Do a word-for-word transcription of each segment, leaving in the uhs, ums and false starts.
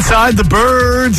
Inside the Birds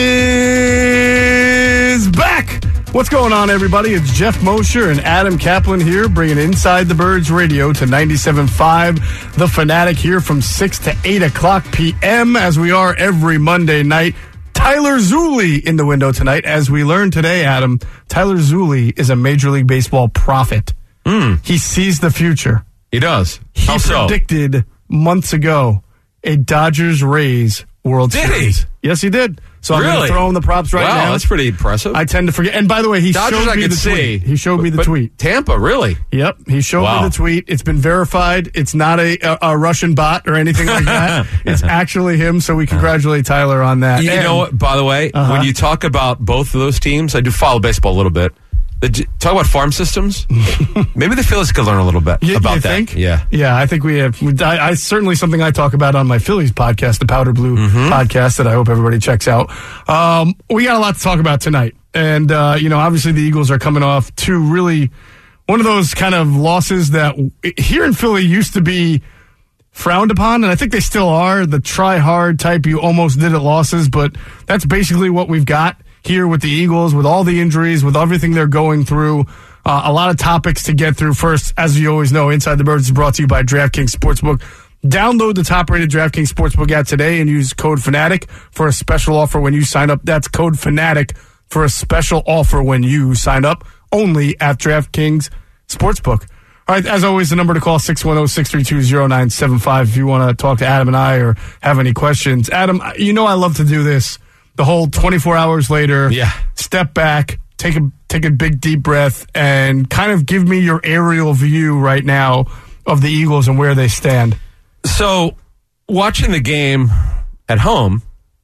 is back. What's going on, everybody? It's Jeff Mosher and Adam Kaplan here, bringing Inside the Birds Radio to ninety-seven point five The Fanatic here from six to eight o'clock p.m. as we are every Monday night. Tyler Zulli in the window tonight. As we learned today, Adam, Tyler Zulli is a Major League Baseball prophet. Mm. He sees the future. He does. He How so? predicted months ago a Dodgers-Rays World Did Series. he? Yes, he did. So Really? I'm going to throw him the props right wow, now. that's pretty impressive. I tend to forget. And by the way, he Dodgers showed I me could the see. tweet. He showed me the But tweet. Tampa, really? Yep, he showed Wow. me the tweet. It's been verified. It's not a, a, a Russian bot or anything like that. It's actually him, so we congratulate Tyler on that. You And- know what, by the way, Uh-huh. when you talk about both of those teams, I do follow baseball a little bit. The, talk about farm systems. Maybe the Phillies could learn a little bit You, about you that. think? Yeah. Yeah, I think we have. I, I certainly something I talk about on my Phillies podcast, the Powder Blue Mm-hmm. podcast, that I hope everybody checks out. Um, we got a lot to talk about tonight. And, uh, you know, obviously the Eagles are coming off two really, one of those kind of losses that here in Philly used to be frowned upon, and I think they still are, the try hard type, you almost did it losses, but that's basically what we've got here with the Eagles, with all the injuries, with everything they're going through. Uh, a lot of topics to get through. First, as you always know, Inside the Birds is brought to you by DraftKings Sportsbook. Download the top-rated DraftKings Sportsbook app today and use code FANATIC for a special offer when you sign up. That's code FANATIC for a special offer when you sign up, only at DraftKings Sportsbook. All right, as always, the number to call, six one zero, six three two, zero nine seven five if you want to talk to Adam and I or have any questions. Adam, you know I love to do this. The whole twenty-four hours later, Yeah. step back, take a take a big deep breath, and kind of give me your aerial view right now of the Eagles and where they stand. So, watching the game at home,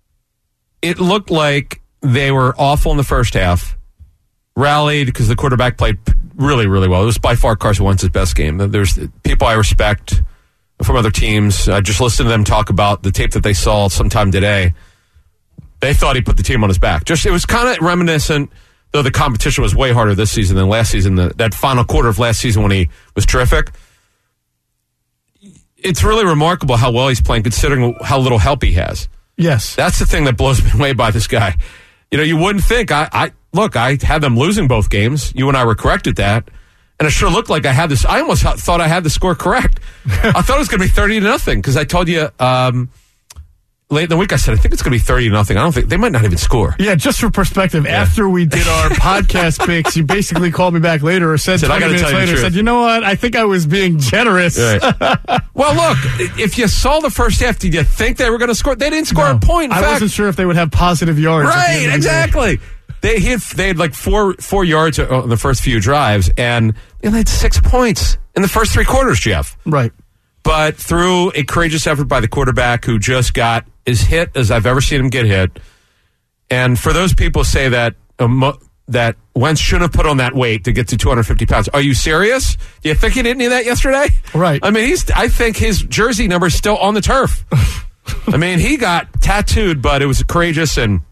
it looked like they were awful in the first half, rallied because the quarterback played really, really well. It was by far Carson Wentz's best game. There's people I respect from other teams. I just listened to them talk about the tape that they saw sometime today. They thought he put the team on his back. Just it was kind of reminiscent, though the competition was way harder this season than last season. The, that final quarter of last season when he was terrific. It's really remarkable how well he's playing, considering how little help he has. Yes. That's the thing that blows me away by this guy. You know, you wouldn't think. I, I look, I had them losing both games. You and I were corrected that. And it sure looked like I had this. I almost thought I had the score correct. I thought it was going to be thirty to nothing because I told you um, late in the week, I said, I think it's going to be thirty to nothing. I don't think they might not even score. Yeah, just for perspective, Yeah. after we did our podcast picks, you basically called me back later or said, Said, I twenty gotta minutes tell you the later, truth. said, you know what? I think I was being generous. Right. Well, look, if you saw the first half, did you think they were going to score? They didn't score No, a point. In I fact, wasn't sure if they would have positive yards. at the end right, of the game. exactly. They hit. They had like four four yards on the first few drives, and they only had six points in the first three quarters, Jeff. Right. But through a courageous effort by the quarterback, who just got as hit as I've ever seen him get hit, and for those people who say that um, that Wentz shouldn't have put on that weight to get to two hundred fifty pounds, are you serious? Do you think he didn't need that yesterday? Right. I mean, he's. I think his jersey number is still on the turf. I mean, he got tattooed, but it was courageous and.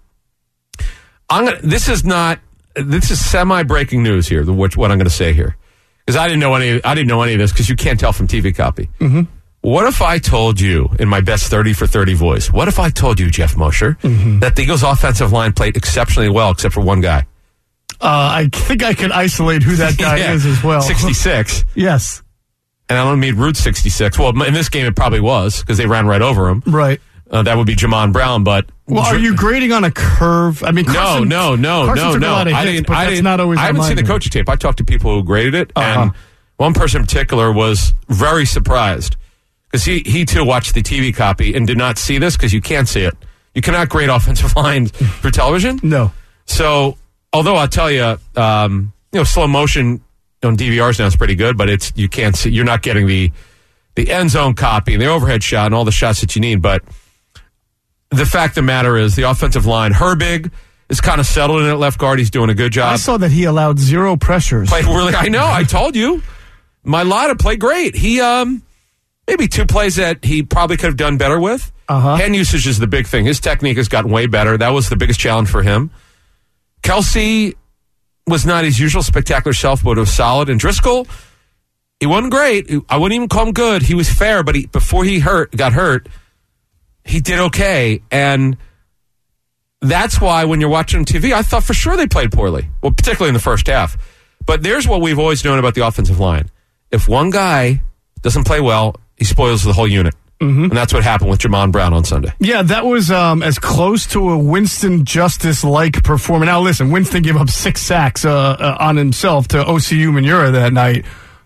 I'm gonna. This is not. This is semi-breaking news here. The which what I'm going to say here, because I didn't know any. I didn't know any of this because you can't tell from T V copy. Mm-hmm. What if I told you in my best thirty for thirty voice? What if I told you, Jeff Mosher, mm-hmm. that the Eagles' offensive line played exceptionally well, except for one guy? Uh, I think I can isolate who that guy Yeah, is as well. sixty-six. Yes. And I don't mean Route sixty-six. Well, in this game it probably was because they ran right over him. Right. Uh, that would be Jamon Brown, but Well, are you grading on a curve? I mean, Carson, no, no, no, Carson no, took no. a lot of I hits, didn't. but I that's didn't. not always I haven't on seen the mine. coaching tape. I talked to people who graded it, Uh-huh. and one person in particular was very surprised because he he too watched the T V copy and did not see this because you can't see it. You cannot grade offensive lines for television. No. So, although I'll tell you, um, you know, slow motion on D V Rs now is pretty good, but it's you can't see. You're not getting the the end zone copy and the overhead shot and all the shots that you need, but. The fact of the matter is the offensive line, Herbig is kind of settled in at left guard. He's doing a good job. I saw that he allowed zero pressures. Played really, I know, I told you. Mailata played great. He, um, maybe two plays that he probably could have done better with. Uh-huh. Hand usage is the big thing. His technique has gotten way better. That was the biggest challenge for him. Kelsey was not his usual spectacular self, but it was solid. And Driscoll, he wasn't great. I wouldn't even call him good. He was fair, but he, before he hurt, got hurt, he did okay. And that's why when you're watching T V, I thought for sure they played poorly. Well, particularly in the first half. But there's what we've always known about the offensive line. If one guy doesn't play well, he spoils the whole unit. Mm-hmm. And that's what happened with Jamon Brown on Sunday. Yeah, that was um, as close to a Winston Justice-like performance. Now, listen, Winston gave up six sacks uh, uh, on himself to O C U Manura that night.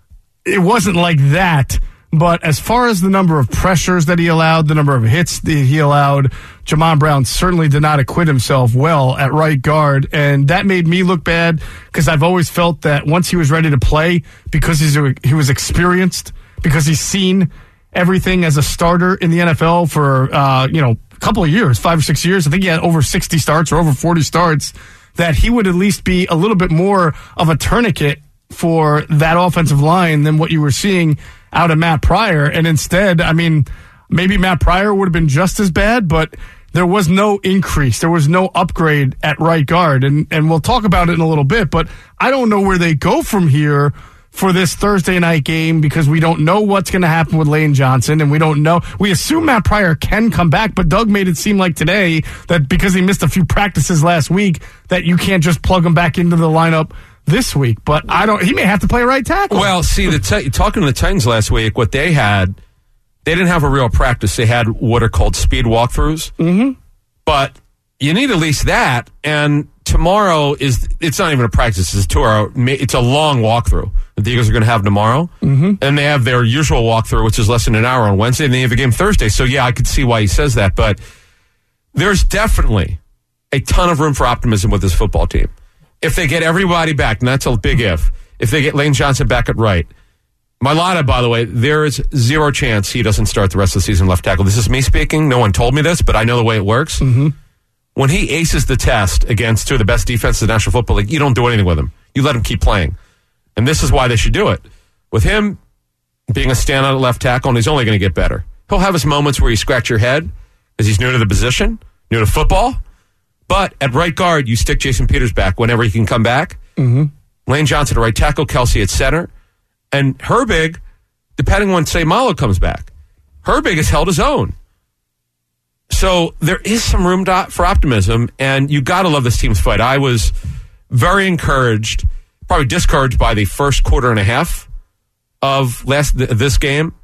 It wasn't like that. But as far as the number of pressures that he allowed, the number of hits that he allowed, Jamon Brown certainly did not acquit himself well at right guard. And that made me look bad because I've always felt that once he was ready to play, because he's a, he was experienced, because he's seen everything as a starter in the N F L for, uh, you know, a couple of years, five or six years. I think he had over sixty starts or over forty starts, that he would at least be a little bit more of a tourniquet for that offensive line than what you were seeing out of Matt Pryor. And instead, I mean, maybe Matt Pryor would have been just as bad, but there was no increase. There was no upgrade at right guard. And, and we'll talk about it in a little bit, but I don't know where they go from here for this Thursday night game because we don't know what's going to happen with Lane Johnson, and we don't know. We assume Matt Pryor can come back, but Doug made it seem like today that because he missed a few practices last week that you can't just plug him back into the lineup this week. But I don't. He may have to play right tackle. Well, see, the t- talking to the Titans last week, what they had, they didn't have a real practice. They had what are called speed walkthroughs. Mm-hmm. But you need at least that. And tomorrow is, it's not even a practice. It's a two-hour, it's a long walkthrough that the Eagles are going to have tomorrow. Mm-hmm. And they have their usual walkthrough, which is less than an hour on Wednesday, and they have a game Thursday. So, yeah, I could see why he says that. But there's definitely a ton of room for optimism with this football team. If they get everybody back, and that's a big if, if they get Lane Johnson back at right. Mailata, by the way, there is zero chance he doesn't start the rest of the season left tackle. This is me speaking. No one told me this, but I know the way it works. Mm-hmm. When he aces the test against two of the best defenses in the National Football League, you don't do anything with him. You let him keep playing. And this is why they should do it. With him being a standout at left tackle, and he's only going to get better. He'll have his moments where you scratch your head because he's new to the position, new to football. But at right guard, you stick Jason Peters back whenever he can come back. Mm-hmm. Lane Johnson at right tackle, Kelsey at center. And Herbig, depending on, say, Malo comes back, Herbig has held his own. So there is some room to, for optimism, and you got to love this team's fight. I was very encouraged, probably discouraged by the first quarter and a half of last this game.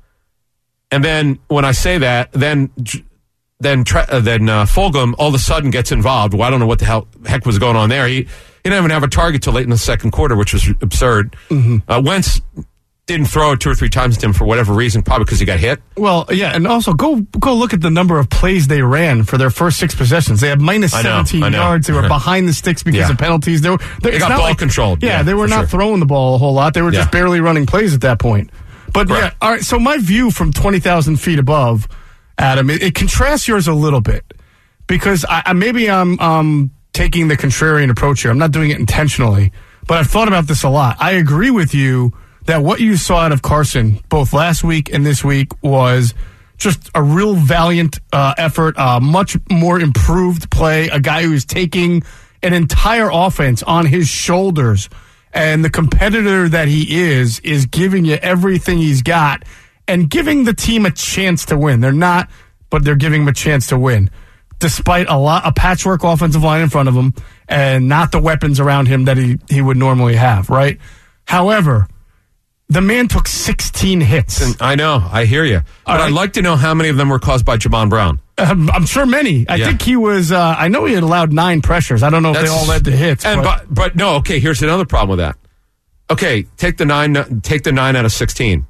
And then when I say that, then then uh, then uh, Fulgham all of a sudden gets involved. Well, I don't know what the hell, heck was going on there. He, he didn't even have a target till late in the second quarter, which was absurd. Mm-hmm. Uh, Wentz didn't throw it two or three times to him for whatever reason, probably because he got hit. Well, yeah, and also go go look at the number of plays they ran for their first six possessions. They had minus I know, seventeen I know. yards. They were behind the sticks because Yeah. of penalties. They, were, They it's got not ball like- controlled. Yeah, Yeah, they were for not sure. throwing the ball a whole lot. They were just Yeah. barely running plays at that point. But Correct. yeah, all right. So my view from twenty thousand feet above, Adam, it, it contrasts yours a little bit because I, I maybe I'm um, taking the contrarian approach here. I'm not doing it intentionally, but I've thought about this a lot. I agree with you that what you saw out of Carson both last week and this week was just a real valiant uh, effort, a much more improved play, a guy who's taking an entire offense on his shoulders. And the competitor that he is, is giving you everything he's got and giving the team a chance to win. They're not, but they're giving him a chance to win. Despite a lot, a patchwork offensive line in front of him and not the weapons around him that he, he would normally have, right? However, the man took sixteen hits. I know. I hear you. But right. I'd like to know how many of them were caused by Jamon Brown. Um, I'm sure many. I Yeah. think he was, uh, I know he had allowed nine pressures. I don't know if That's- they all led to hits. And but, but, but no, okay, here's another problem with that. Okay, take the nine take the nine out of sixteen.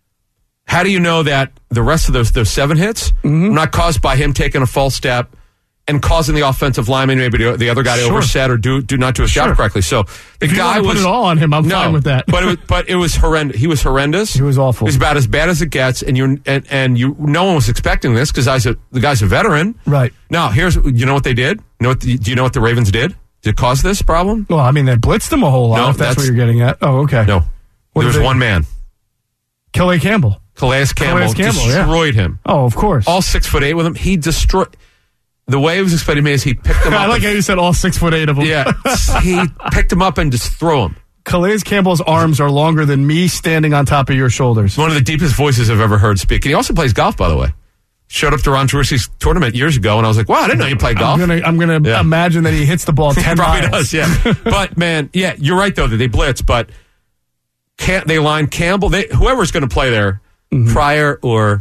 How do you know that the rest of those those seven hits Mm-hmm. were not caused by him taking a false step and causing the offensive lineman, maybe the other guy to Sure. overset or do do not do his Sure. job correctly? So the if you guy want to was put it all on him, I'm no, fine with that. but it was, but it was horrendous. He was horrendous. He was awful. He was about as bad as it gets, and you and, and you no one was expecting this because the guy's a veteran. Right. Now here's you know what they did. You know what the, do you know what the Ravens did to cause this problem? Well, I mean, they blitzed him a whole lot, No, if that's, that's- what you're getting at. Oh, okay. No, What there was did they- one man. Calais Campbell. Calais Campbell, Calais Campbell, yeah. destroyed him. Oh, of course. All six foot eight with him. He destroyed. The way it was explained to me is he picked him up. I like how and, you said all six foot eight of them. yeah, he picked him up and just threw him. Calais Campbell's arms are longer than me standing on top of your shoulders. One of the deepest voices I've ever heard speak. And he also plays golf, by the way. showed up to Ron Jaworski's tournament years ago, and I was like, wow, I didn't know you played golf. I'm gonna, I'm gonna yeah. imagine that he hits the ball ten probably miles. does, yeah. But, man, yeah, you're right, though, that they blitz, but can't they line Campbell? They, whoever's going to play there, mm-hmm. Pryor or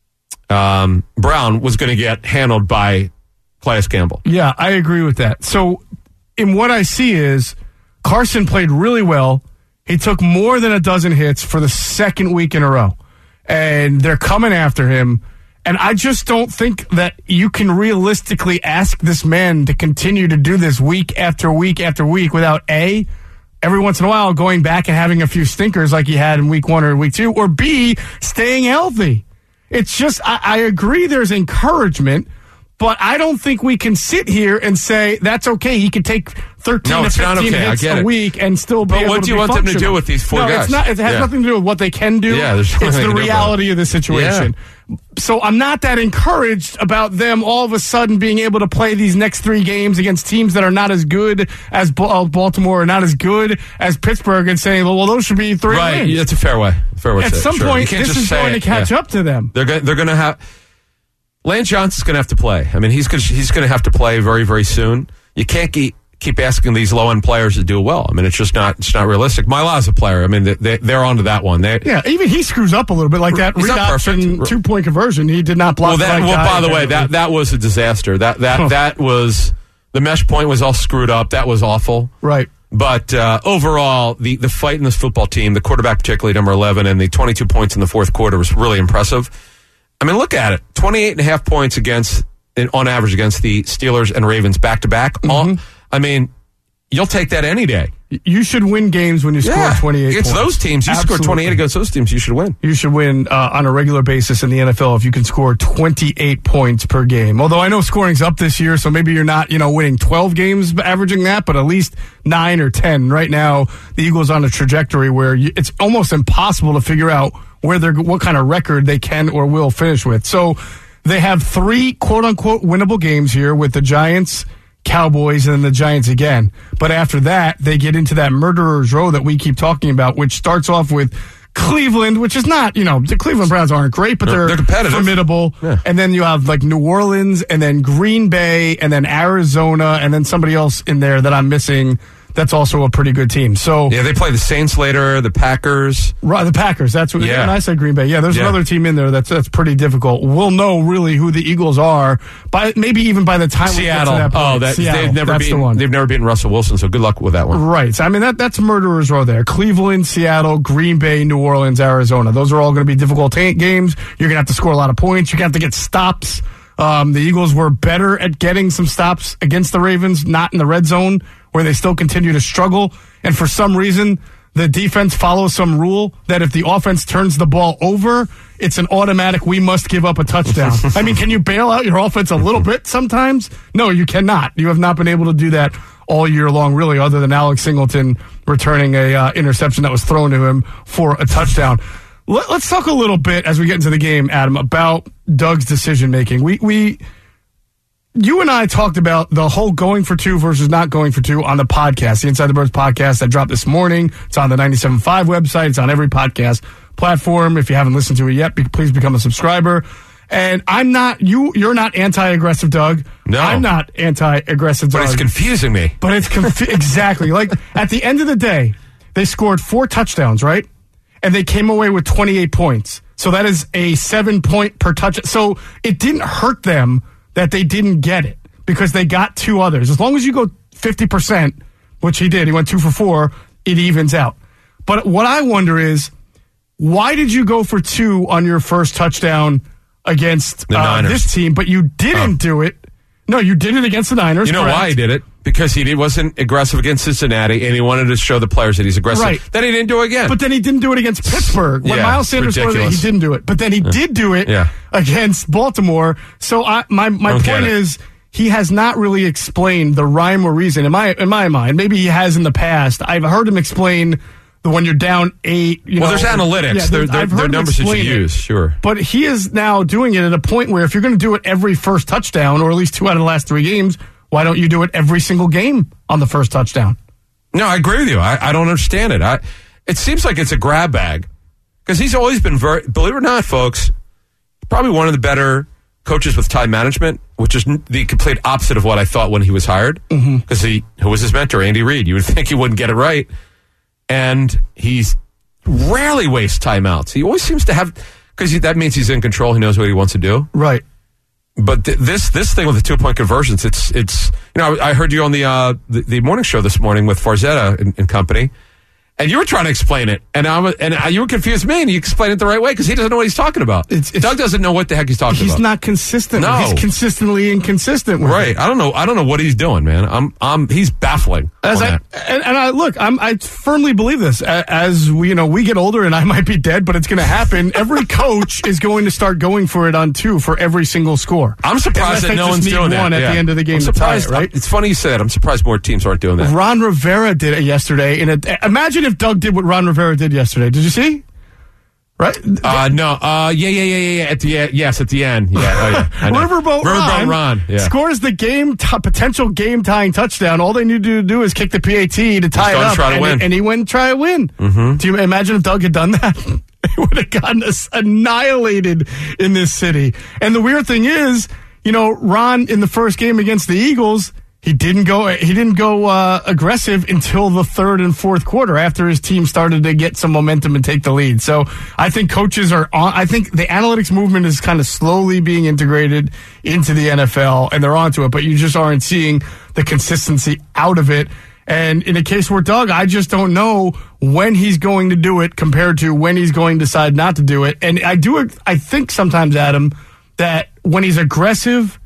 um, Brown, was going to get handled by Calais Campbell. Yeah, I agree with that. So, in what I see is Carson played really well. He took more than a dozen hits for the second week in a row, and they're coming after him. And I just don't think that you can realistically ask this man to continue to do this week after week after week without A, every once in a while going back and having a few stinkers like he had in week one or week two, or B, staying healthy. It's just, I, I agree there's encouragement, but I don't think we can sit here and say that's okay. He could take thirteen no, to fifteen okay. hits a it. week and still be but able what to do you be want functional. them to do with these four no, guys? It's not, it has yeah. nothing to do with what they can do. Yeah, there's it's the reality of the situation. Yeah. So I'm not that encouraged about them all of a sudden being able to play these next three games against teams that are not as good as Baltimore or not as good as Pittsburgh and saying, well, well those should be three right. wins. Yeah, that's a fair way. Fair way At to some sure. point, this is going it. to catch yeah. up to them. They're go- they're going to have Lance Johnson's going to have to play. I mean, he's gonna, he's going to have to play very very soon. You can't keep keep asking these low end players to do well. I mean, it's just not it's not realistic. Myla's a player. I mean, they, they, they're onto that one. They, yeah, even he screws up a little bit, like that read option two point conversion. He did not block. Well, that, the right well guy by the way, that that was a disaster. That that huh. that was the mesh point was all screwed up. That was awful. Right. But uh, overall, the, the fight in this football team, the quarterback particularly, number eleven, and the twenty-two points in the fourth quarter was really impressive. I mean, look at it. twenty-eight and a half points against, on average against the Steelers and Ravens back-to-back. Mm-hmm. I mean, you'll take that any day. You should win games when you yeah. score twenty-eight against points. those teams. You Absolutely. score twenty-eight against those teams, you should win. You should win uh, on a regular basis in the N F L if you can score twenty-eight points per game. Although I know scoring's up this year, so maybe you're not, you know, winning twelve games averaging that, but at least nine or ten. Right now, the Eagles on a trajectory where you, it's almost impossible to figure out where they're, what kind of record they can or will finish with. So they have three quote-unquote winnable games here with the Giants, Cowboys, and then the Giants again. But after that, they get into that murderer's row that we keep talking about, which starts off with Cleveland, which is not, you know, the Cleveland Browns aren't great, but they're, they're competitive. formidable. Yeah. And then you have like New Orleans, and then Green Bay, and then Arizona, and then somebody else in there that I'm missing. That's also a pretty good team. So yeah, they play the Saints later, the Packers. Right, the Packers. That's what. Yeah. And I said Green Bay. Yeah, there's yeah. another team in there that's that's pretty difficult. We'll know really who the Eagles are by maybe even by the time Seattle. we get to that point. Oh, that, Seattle. they've never that's beaten. The one. They've never beaten Russell Wilson. So good luck with that one. Right. So, I mean that that's murderers row there. Cleveland, Seattle, Green Bay, New Orleans, Arizona. Those are all going to be difficult t- games. You're going to have to score a lot of points. You're going to have to get stops. Um, the Eagles were better at getting some stops against the Ravens, not in the red zone, where they still continue to struggle. And for some reason, the defense follows some rule that if the offense turns the ball over, it's an automatic, we must give up a touchdown. I mean, can you bail out your offense a little bit sometimes? No, you cannot. You have not been able to do that all year long, really, other than Alex Singleton returning a uh, interception that was thrown to him for a touchdown. Let, let's talk a little bit as we get into the game, Adam, about Doug's decision making. We we you and I talked about the whole going for two versus not going for two on the podcast, the Inside the Birds podcast that dropped this morning. It's on the ninety-seven point five website. It's on every podcast platform. If you haven't listened to it yet, be, please become a subscriber. And I'm not you. You're not anti-aggressive, Doug. No, I'm not anti-aggressive, Doug. But it's confusing me. But it's confu- exactly like at the end of the day, they scored four touchdowns, right? And they came away with twenty-eight points. So that is a seven point per touch. So it didn't hurt them that they didn't get it because they got two others. As long as you go fifty percent, which he did, he went two for four, it evens out. But what I wonder is, why did you go for two on your first touchdown against uh, this team, but you didn't oh. do it? No, you did it against the Niners. You know correct? why he did it? Because he wasn't aggressive against Cincinnati, and he wanted to show the players that he's aggressive. Right. Then he didn't do it again. But then he didn't do it against Pittsburgh. When yeah, Miles Sanders was there, he didn't do it. But then he yeah. did do it yeah. against Baltimore. So I, my my point is, he has not really explained the rhyme or reason. In my in my mind, maybe he has in the past. I've heard him explain the when you're down eight. You well, know, there's analytics. Yeah, there, there, there are numbers that you use, sure. But he is now doing it at a point where if you're going to do it every first touchdown, or at least two out of the last three games, why don't you do it every single game on the first touchdown? No, I agree with you. I, I don't understand it. I, it seems like it's a grab bag because he's always been very, believe it or not, folks, probably one of the better coaches with time management, which is the complete opposite of what I thought when he was hired. Because mm-hmm. he, who was his mentor, Andy Reid. You would think he wouldn't get it right. And he's rarely wastes timeouts. He always seems to have, because that means he's in control. He knows what he wants to do. Right. But th- this this thing with the two point conversions, it's it's you know I, I heard you on the, uh, the the morning show this morning with Farzetta and, and company, and you were trying to explain it, and I was, and you were confused me, and you explained it the right way because he doesn't know what he's talking about. It's, it's, Doug doesn't know what the heck he's talking he's about. He's not consistent. No. He's consistently inconsistent with right. it. I don't know. I don't know what he's doing, man. I'm I'm he's baffling. As I, and, and I look, I'm, I firmly believe this. As we, you know, we get older, and I might be dead, but it's going to happen. Every coach is going to start going for it on two for every single score. I'm surprised that no one's doing that. One at yeah. the end of the game. I'm surprised. To tie it, right? It's funny you say that. I'm surprised more teams aren't doing that. Ron Rivera did it yesterday. In a, imagine if Doug did what Ron Rivera did yesterday. Did you see? Right? Uh, no. Uh, yeah, yeah, yeah, yeah. At the uh, yes, at the end. Yeah. Oh, yeah. Riverboat, Riverboat Ron, Ron yeah. scores the game t- potential game tying touchdown. All they need to do is kick the P A T to tie it up, try to and, win. and he went and try to win. Mm-hmm. Do you imagine if Doug had done that? He would have gotten us annihilated in this city. And the weird thing is, you know, Ron in the first game against the Eagles, he didn't go. He didn't go uh, aggressive until the third and fourth quarter after his team started to get some momentum and take the lead. So I think coaches are on. I think the analytics movement is kind of slowly being integrated into the N F L, and they're onto it. But you just aren't seeing the consistency out of it. And in a case where Doug, I just don't know when he's going to do it compared to when he's going to decide not to do it. And I do. I think sometimes, Adam, that when he's aggressive,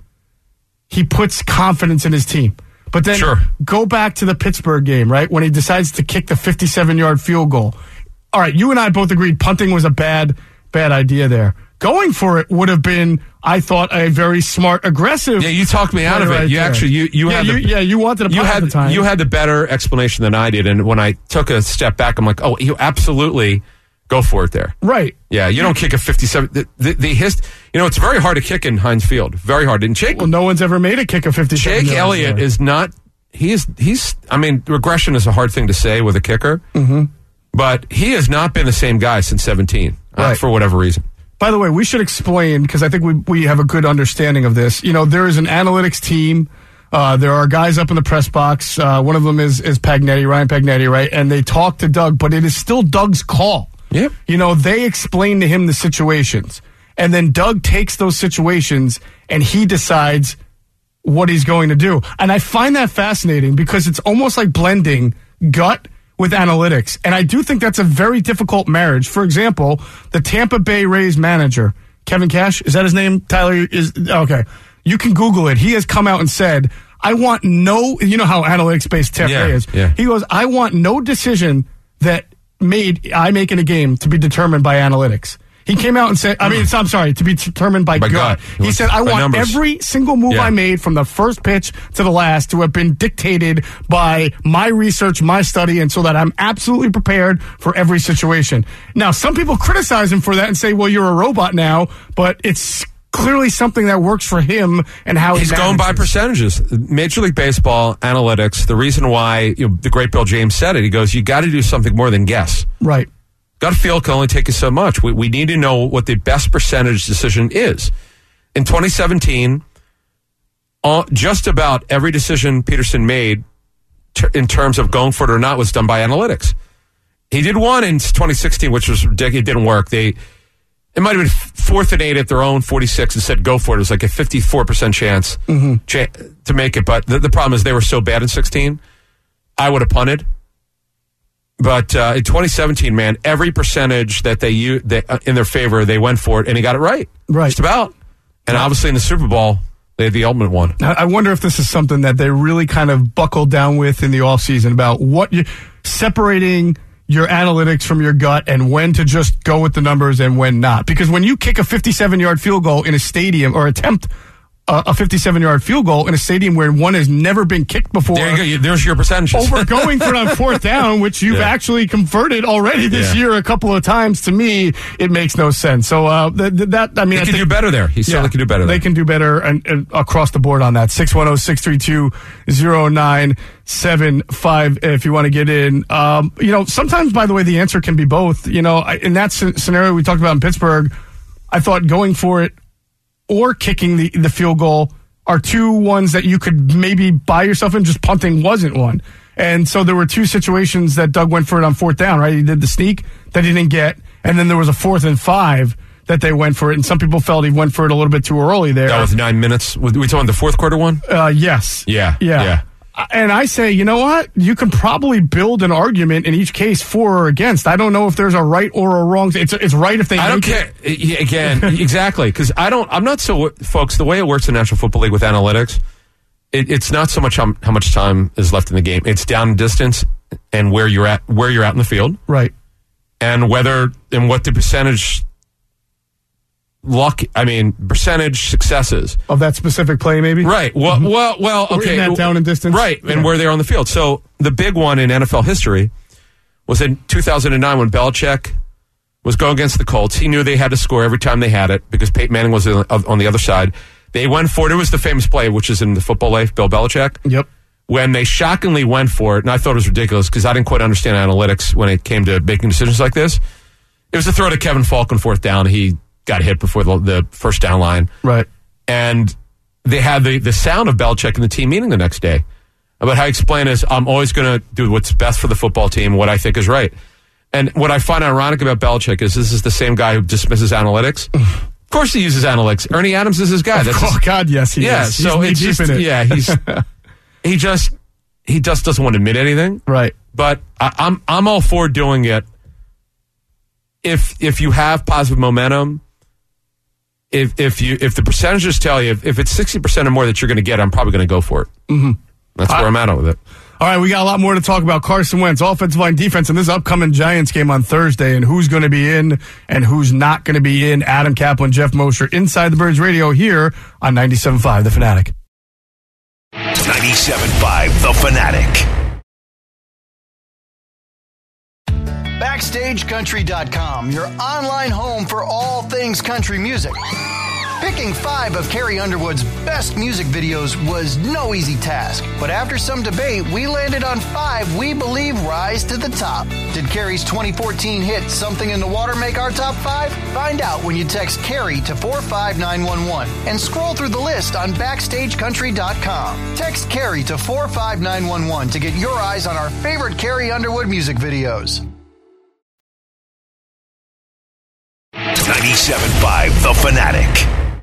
he puts confidence in his team. But then sure. go back to the Pittsburgh game, right? When he decides to kick the fifty-seven-yard field goal. All right, you and I both agreed punting was a bad, bad idea there. Going for it would have been, I thought, a very smart, aggressive. Yeah, you talked me out of it. Right you there. actually, you, you yeah, had you, the, yeah, you wanted to punt you had, at the time. You had the better explanation than I did. And when I took a step back, I'm like, oh, you absolutely go for it there. Right. Yeah, you don't kick a fifty-seven. The, the, the hist, you know, it's very hard to kick in Heinz Field. Very hard. And Jake, well, no one's ever made a kick of fifty-seven. Jake Elliott there. is not. He is. He's. I mean, regression is a hard thing to say with a kicker, mm-hmm. but he has not been the same guy since seventeen right. uh, for whatever reason. By the way, we should explain, because I think we we have a good understanding of this. You know, there is an analytics team. Uh, there are guys up in the press box. Uh, one of them is is Pagnetti, Ryan Pagnetti, right? And they talk to Doug, but it is still Doug's call. Yep. You know, they explain to him the situations, and then Doug takes those situations and he decides what he's going to do. And I find that fascinating because it's almost like blending gut with analytics. And I do think that's a very difficult marriage. For example, the Tampa Bay Rays manager, Kevin Cash, is that his name? Tyler is okay. You can Google it. He has come out and said, I want no, you know how analytics based Tampa yeah, Bay is. Yeah. He goes, I want no decision that made I make in a game to be determined by analytics. He came out and said, I mean, I'm sorry, to be determined by, by gut. gut. He said, I want numbers. every single move yeah. I made from the first pitch to the last to have been dictated by my research, my study, and so that I'm absolutely prepared for every situation. Now, some people criticize him for that and say, well, you're a robot now, but it's clearly something that works for him and how he's he going by percentages. Major League Baseball analytics, the reason why you know, the great Bill James said it, he goes, you got to do something more than guess. Right. Gut feel can only take you so much. We, we need to know what the best percentage decision is. In twenty seventeen, all, just about every decision Peterson made t- in terms of going for it or not was done by analytics. He did one in twenty sixteen, which was ridiculous. It didn't work. They It might have been fourth and eight at their own forty-six and said go for it. It was like a fifty-four percent chance mm-hmm. cha- to make it. But the, the problem is they were so bad in sixteen, I would have punted. But uh, in twenty seventeen, man, every percentage that they used they, uh, in their favor, they went for it, and he got it right. Right. Just about. And right. obviously in the Super Bowl, they had the ultimate one. I wonder if this is something that they really kind of buckled down with in the offseason about what you, separating your analytics from your gut and when to just go with the numbers and when not. Because when you kick a fifty-seven-yard field goal in a stadium or attempt a fifty-seven-yard field goal in a stadium where one has never been kicked before. There you go. There's your percentages. Over going for it on fourth down, which you've yeah. actually converted already this yeah. year a couple of times. To me, it makes no sense. So uh, th- th- that I mean, they I can think, do better there. He certainly yeah, can do better there. They can do better and, and across the board on that. six one zero, six three two, zero nine seven five if you want to get in. Um, you know, sometimes, by the way, the answer can be both. You know, in that scenario we talked about in Pittsburgh, I thought going for it or kicking the, the field goal are two ones that you could maybe buy yourself in. Just punting wasn't one. And so there were two situations that Doug went for it on fourth down, right? He did the sneak that he didn't get, and then there was a fourth and five that they went for it, and some people felt he went for it a little bit too early there. That was nine minutes. Were we talking the fourth quarter one? Uh, yes. Yeah. Yeah. Yeah. And I say, you know what? You can probably build an argument in each case for or against. I don't know if there's a right or a wrong. It's it's right if they. I don't care. It. Again, exactly, because I don't. I'm not so. Folks, the way it works in the National Football League with analytics, it, it's not so much how, how much time is left in the game. It's down distance and where you're at, where you're at in the field, right? And whether and what the percentage. Luck, I mean, percentage successes of that specific play, maybe. Right. Well, mm-hmm. well, well. Okay. Or in that down and distance, right? Yeah. And where they're on the field. So the big one in N F L history was in two thousand nine when Belichick was going against the Colts. He knew they had to score every time they had it because Peyton Manning was on the other side. They went for it. It was the famous play, which is in the football life, Bill Belichick. Yep. When they shockingly went for it, and I thought it was ridiculous because I didn't quite understand analytics when it came to making decisions like this. It was a throw to Kevin Falk on fourth down. He got hit before the, the first down line. Right. And they had the, the sound of Belichick in the team meeting the next day about how he explained is, I'm always going to do what's best for the football team, what I think is right. And what I find ironic about Belichick is this is the same guy who dismisses analytics. Of course he uses analytics. Ernie Adams is his guy. That's oh, his, God, yes, he yeah, is. So he's it's just, it. yeah, he's, he just, he just doesn't want to admit anything. Right. But I, I'm, I'm all for doing it if, if you have positive momentum. If if you if the percentages tell you if, if it's sixty percent or more that you're going to get, I'm probably going to go for it. Mm-hmm. That's where I, I'm at with it. All right, we got a lot more to talk about. Carson Wentz, offensive line, defense, and this upcoming Giants game on Thursday, and who's going to be in and who's not going to be in. Adam Kaplan, Jeff Mosher, Inside the Birds Radio here on ninety-seven point five The Fanatic. ninety-seven point five The Fanatic. Backstage Country dot com, your online home for all things country music. Picking five of Carrie Underwood's best music videos was no easy task, but after some debate, we landed on five we believe rise to the top. Did Carrie's twenty fourteen hit Something in the Water make our top five? Find out when you text Carrie to four five nine one one and scroll through the list on Backstage Country dot com. Text Carrie to four five nine one one to get your eyes on our favorite Carrie Underwood music videos. ninety-seven point five The Fanatic.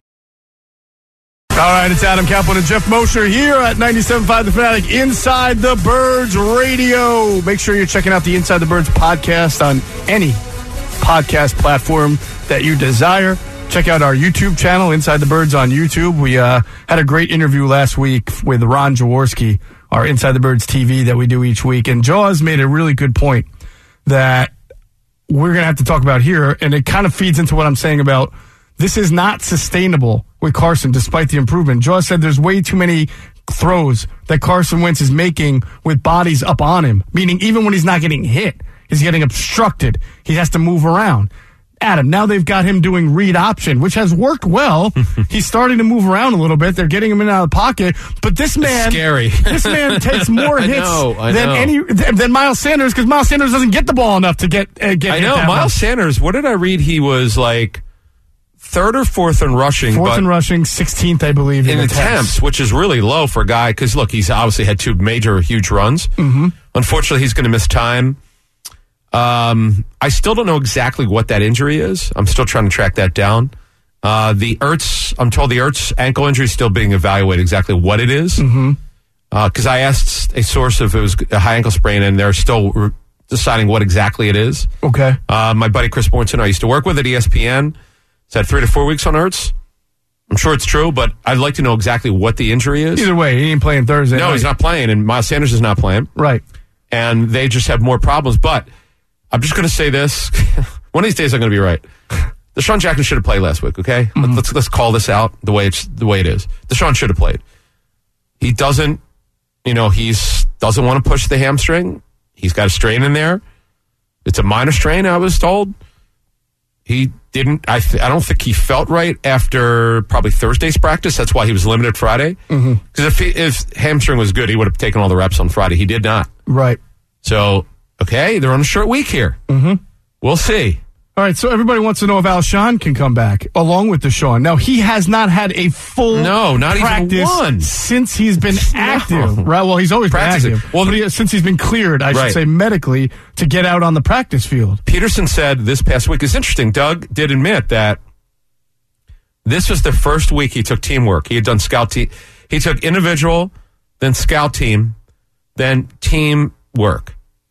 All right, it's Adam Kaplan and Jeff Mosher here at ninety-seven point five The Fanatic, Inside the Birds Radio. Make sure you're checking out the Inside the Birds podcast on any podcast platform that you desire. Check out our YouTube channel, Inside the Birds on YouTube. We uh, had a great interview last week with Ron Jaworski, our Inside the Birds T V that we do each week. And Jaws made a really good point that we're going to have to talk about here, and it kind of feeds into what I'm saying about this is not sustainable with Carson despite the improvement. Jaws said there's way too many throws that Carson Wentz is making with bodies up on him, meaning even when he's not getting hit, he's getting obstructed. He has to move around. Adam, now they've got him doing read option, which has worked well. He's starting to move around a little bit. They're getting him in and out of the pocket. But this man, it's scary. This man takes more hits I know, I than know. any than Miles Sanders because Miles Sanders doesn't get the ball enough to get uh, get. I hit know that Miles much. Sanders. What did I read? He was like third or fourth in rushing, fourth but in rushing, sixteenth, I believe, in, in attempts. attempts, which is really low for a guy. Because look, he's obviously had two major, huge runs. Mm-hmm. Unfortunately, he's going to miss time. Um, I still don't know exactly what that injury is. I'm still trying to track that down. Uh, the Ertz, I'm told the Ertz ankle injury is still being evaluated exactly what it is. Mm-hmm. Because uh, I asked a source if it was a high ankle sprain, and they're still re- deciding what exactly it is. Okay. Uh, my buddy Chris Mortensen, I used to work with at E S P N, said three to four weeks on Ertz. I'm sure it's true, but I'd like to know exactly what the injury is. Either way, he ain't playing Thursday. No, night. he's not playing, and Miles Sanders is not playing. Right. And they just have more problems. But I'm just going to say this. One of these days I'm going to be right. Deshaun Jackson should have played last week, okay? Mm-hmm. Let's let's call this out the way it's the way it is. Deshaun should have played. He doesn't, you know, he's doesn't want to push the hamstring. He's got a strain in there. It's a minor strain, I was told. He didn't, I th- I don't think he felt right after probably Thursday's practice. That's why he was limited Friday. Because Mm-hmm. if, he, if hamstring was good, he would have taken all the reps on Friday. He did not. Right. So, okay, they're on a short week here. Mm-hmm. We'll see. All right, so everybody wants to know if Alshon can come back along with Deshaun. Now, he has not had a full no, not practice even one. since he's been active. No. Right? Well, he's always Practicing. been active. Well, but he, since he's been cleared, I right. should say medically, to get out on the practice field. Peterson said this past week, it's interesting, Doug did admit that this was the first week he took teamwork. He had done scout team. He took individual, then scout team, then team work.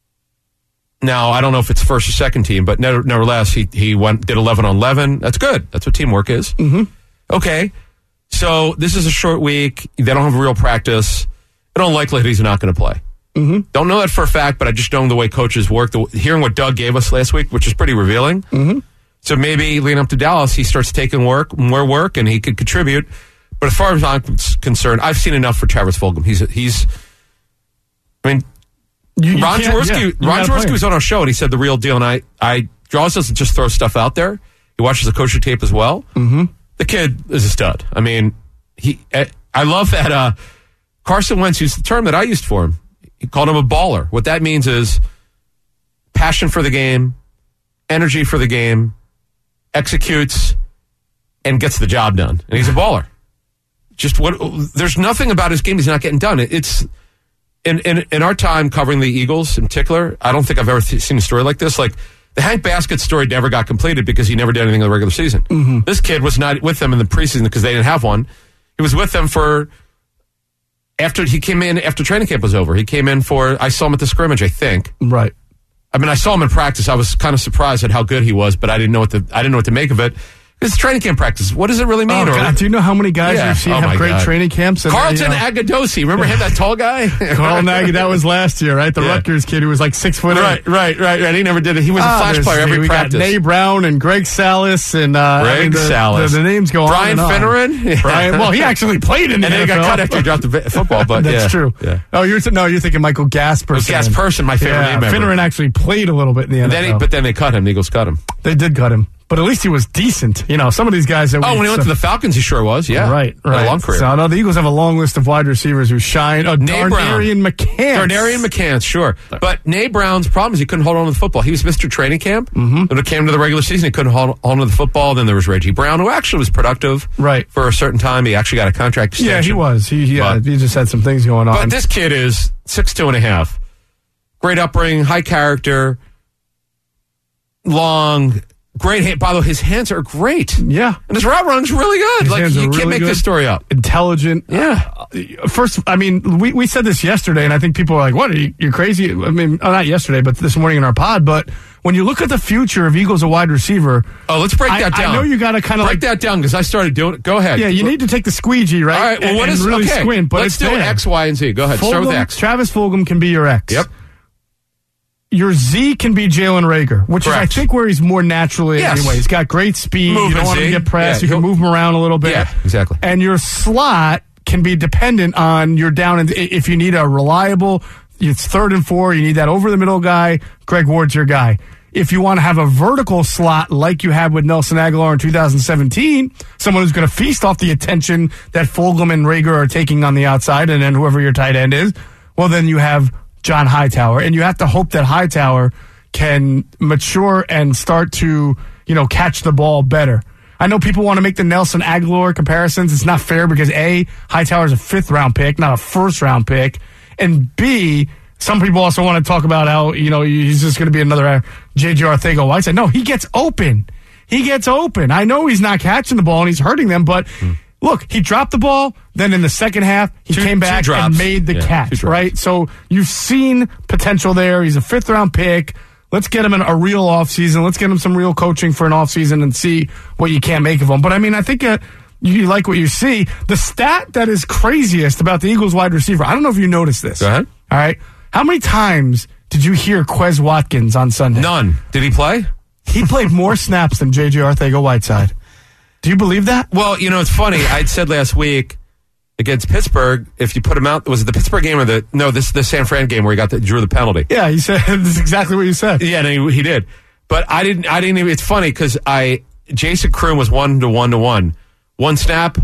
Now, I don't know if it's first or second team, but nevertheless, he, he went did eleven on eleven. That's good. That's what teamwork is. Mm-hmm. Okay. So this is a short week. They don't have a real practice. In all likelihood, he's not going to play. Mm-hmm. Don't know that for a fact, but I just know the way coaches work. The, hearing what Doug gave us last week, which is pretty revealing. Mm-hmm. So maybe leading up to Dallas, he starts taking work, more work, and he could contribute. But as far as I'm concerned, I've seen enough for Travis Fulgham. He's, he's I mean, You, you Ron Jaworski, yeah, Ron Jaworski was on our show, and he said the real deal. And I, I, Jaws doesn't just throw stuff out there. He watches the coaching tape as well. Mm-hmm. The kid is a stud. I mean, he. I love that uh, Carson Wentz used the term that I used for him. He called him a baller. What that means is passion for the game, energy for the game, executes, and gets the job done. And he's a baller. Just what? There's nothing about his game he's not getting done. It, it's. In, in in our time covering the Eagles in particular, I don't think I've ever th- seen a story like this. Like, the Hank Baskett story never got completed because he never did anything in the regular season. Mm-hmm. This kid was not with them in the preseason because they didn't have one. He was with them for, after he came in, after training camp was over. He came in for, I saw him at the scrimmage, I think. Right. I mean, I saw him in practice. I was kind of surprised at how good he was, but I didn't know what to, I didn't know what to make of it. It's training camp practice. What does it really mean? Oh, or, God, do you know how many guys Yeah. you've seen Oh, have my great God. training camps? And Carlton they, you know, Agadosi. Remember him, that tall guy? Carlton Agad, that was last year, right? The Yeah. Rutgers kid who was like six foot Right, eight. right, right, right. He never did it. He was a Ah, flash there's- player every we practice. got Nay Brown and Greg Salas and uh, Greg I mean, the, Salas. The, the names go Brian on and on. Finneran? Yeah. Brian, well, he actually played in the and then he N F L. got cut after he dropped the vi- football. But That's yeah. true. Yeah. Oh, you're th- no, you're thinking Michael Gasperson. Gasperson, my favorite yeah, name ever. Finneran actually played a little bit in the And N F L. then he, but then they cut him. The Eagles cut him. They did cut him, but at least he was decent. You know, some of these guys that Oh, we, when he went so, to the Falcons, he sure was. Yeah, right, Had right. a long career. So no, the Eagles have a long list of wide receivers who shine. Oh, Nay Darnarian McCants. Darnarian McCants, sure. But Nay Brown's problem is he couldn't hold on to the football. He was Mister Training Camp. Mm-hmm. When it came to the regular season, he couldn't hold, hold on to the football. Then there was Reggie Brown, who actually was productive Right. for a certain time. He actually got a contract extension. Yeah, he was. He he, uh, But- he just had some things going on. But this kid is six two and a half. Great upbringing, high character, long, great hand. By the way, his hands are great. yeah. And his route run's really good. His like, hands you are can't really make good. this story up. Intelligent. Yeah. Uh, First, I mean, we, we said this yesterday, and I think people are like, what, are you, you're crazy? I mean, oh, not yesterday, but this morning in our pod. But when you look at the future of Eagles, a wide receiver, Oh, let's break I, that down. I know you got to kind of break like, that down because I started doing it. Go ahead. yeah, you need to take the squeegee, right? All right. Well, and, what and is really okay? squint, but let's it's do there. X, Y, and Z. Go ahead. Start with Fulgham- X. Travis Fulgham can be your X. Yep. Your Z can be Jalen Reagor, which Correct. is, I think, where he's more naturally Yes. anyway. He's got great speed. Movement you don't want him Z. to get pressed. Yeah, you can he'll- move him around a little bit. Yeah, exactly. And your slot can be dependent on your down. And if you need a reliable, it's third and four, you need that over the middle guy, Greg Ward's your guy. If you want to have a vertical slot like you had with Nelson Aguilar in two thousand seventeen, someone who's going to feast off the attention that Fulgham and Reagor are taking on the outside, and then whoever your tight end is, well, then you have John Hightower. And you have to hope that Hightower can mature and start to, you know, catch the ball better. I know people want to make the Nelson Aguilar comparisons. It's not fair because A, Hightower's a fifth round pick, not a first round pick. And B, some people also want to talk about how, you know, he's just going to be another J J Arcega-Whiteside. No, he gets open. He gets open. I know he's not catching the ball and he's hurting them, but mm. look, he dropped the ball. Then in the second half, he Two- came back two drops. and made the Yeah, two catch, drops. right? So you've seen potential there. He's a fifth round pick. Let's get him in a real offseason. Let's get him some real coaching for an offseason and see what you can make of him. But, I mean, I think uh, you like what you see. The stat that is craziest about the Eagles wide receiver, I don't know if you noticed this. Go ahead. All right. How many times did you hear Quez Watkins on Sunday? None. Did he play? He played more snaps than J J Arcega-Whiteside. Do you believe that? Well, you know, it's funny. I'd said last week against Pittsburgh, if you put him out, was it the Pittsburgh game or the, no, this the San Fran game where he got the, drew the penalty? Yeah, he said, this is exactly what you said. Yeah, no, he, he did. But I didn't, I didn't even, it's funny because I, Jason Kroom was one to one to one. One snap,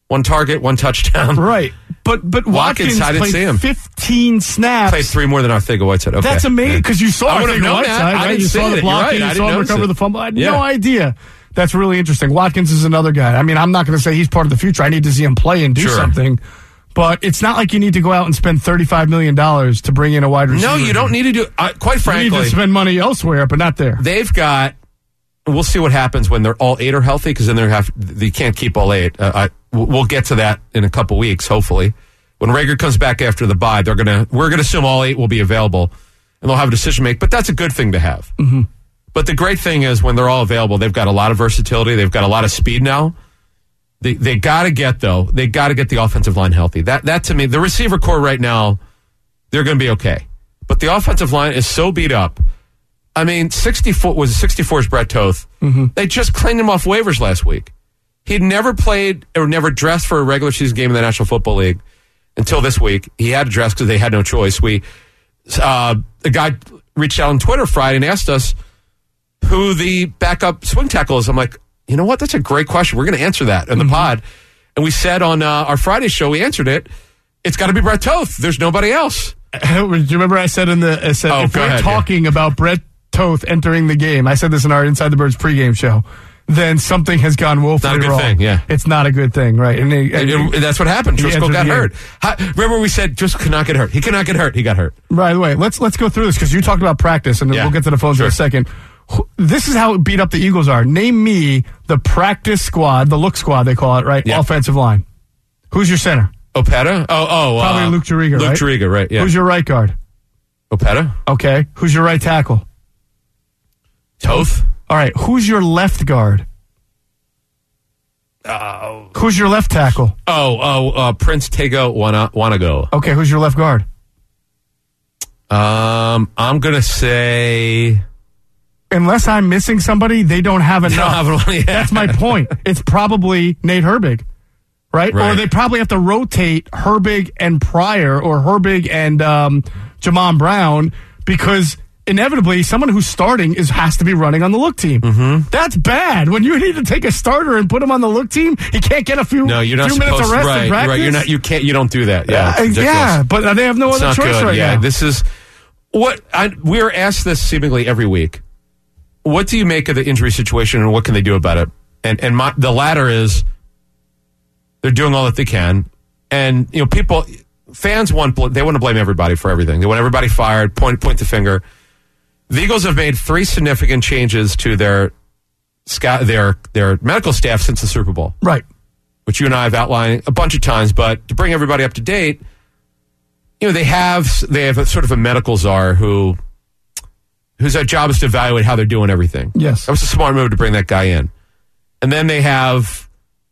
one target, one touchdown. Right. But but Watkins, Watkins I didn't played see him. fifteen snaps. Played three more than Arcega-Whiteside. Okay. That's amazing because you saw I would've known Arcega-Whiteside, that. I right? didn't You see saw it. the You're block, right. and I you didn't saw him notice recover it. the fumble. I had Yeah. no idea. That's really interesting. Watkins is another guy. I mean, I'm not going to say he's part of the future. I need to see him play and do Sure. something. But it's not like you need to go out and spend thirty-five million dollars to bring in a wide receiver. No, you don't need to do. Uh, quite You frankly, need to spend money elsewhere, but not there. they've got. We'll see what happens when they're all eight are healthy, because then they have they can't keep all eight. Uh, I, we'll get to that in a couple weeks, hopefully. When Rager comes back after the bye, they're gonna we're gonna assume all eight will be available, and they'll have a decision to make. But that's a good thing to have. Mm-hmm. But the great thing is when they're all available, they've got a lot of versatility. They've got a lot of speed now. They they got to get though. They got to get the offensive line healthy. That that to me, the receiver core right now, they're going to be okay. But the offensive line is so beat up. I mean, sixty-four was sixty-four's Brett Toth. Mm-hmm. They just cleaned him off waivers last week. He'd never played or never dressed for a regular season game in the National Football League until this week. He had to dress because they had no choice. We uh, a guy reached out on Twitter Friday and asked us who the backup swing tackle is. I'm like, you know what? That's a great question. We're going to answer that in the mm-hmm. pod. And we said on uh, our Friday show, we answered it. It's got to be Brett Toth. There's nobody else. Do you remember I said in the I said oh, if we're ahead, talking yeah. about Brett Toth entering the game, I said this in our Inside the Birds pregame show, then something has gone woefully not a good wrong. Thing, yeah. It's not a good thing, right? And, they, and it, it, that's what happened. Driscoll got hurt. How, remember we said Driscoll could not get hurt. He cannot get hurt. He got hurt. By the way, let's let's go through this because you talked about practice, and yeah. we'll get to the phones sure. in a second. This is how beat up the Eagles are. Name me the practice squad, the look squad they call it, right? Yeah. Offensive line. Who's your center? Opeta? Oh, oh. Probably uh, Luke Juriga, Luke right? Juriga, right, yeah. Who's your right guard? Opeta? Okay. Who's your right tackle? Toth? All right. Who's your left guard? Uh, who's your left tackle? Oh, oh, uh, Prince Tego Wana, Wanago. Okay, who's your left guard? Um, I'm going to say... Unless I'm missing somebody, they don't have enough. Don't have one, yeah. That's my point. It's probably Nate Herbig, right? right? Or they probably have to rotate Herbig and Pryor or Herbig and um, Jamon Brown because inevitably someone who's starting is has to be running on the look team. Mm-hmm. That's bad. When you need to take a starter and put him on the look team, he can't get a few, no, you're not few minutes of rest right, in practice. Right, you're not, you can't, you don't do that. Yeah, uh, yeah, but they have no it's other choice good. right yeah, now. This is what I, we're asked this seemingly every week. What do you make of the injury situation, and what can they do about it? And and my, the latter is they're doing all that they can, and you know, people, fans want they want to blame everybody for everything. They want everybody fired. Point point the finger. The Eagles have made three significant changes to their their their medical staff since the Super Bowl, right? Which you and I have outlined a bunch of times. But to bring everybody up to date, you know, they have they have a sort of a medical czar who. whose job is to evaluate how they're doing everything. Yes. That was a smart move to bring that guy in. And then they have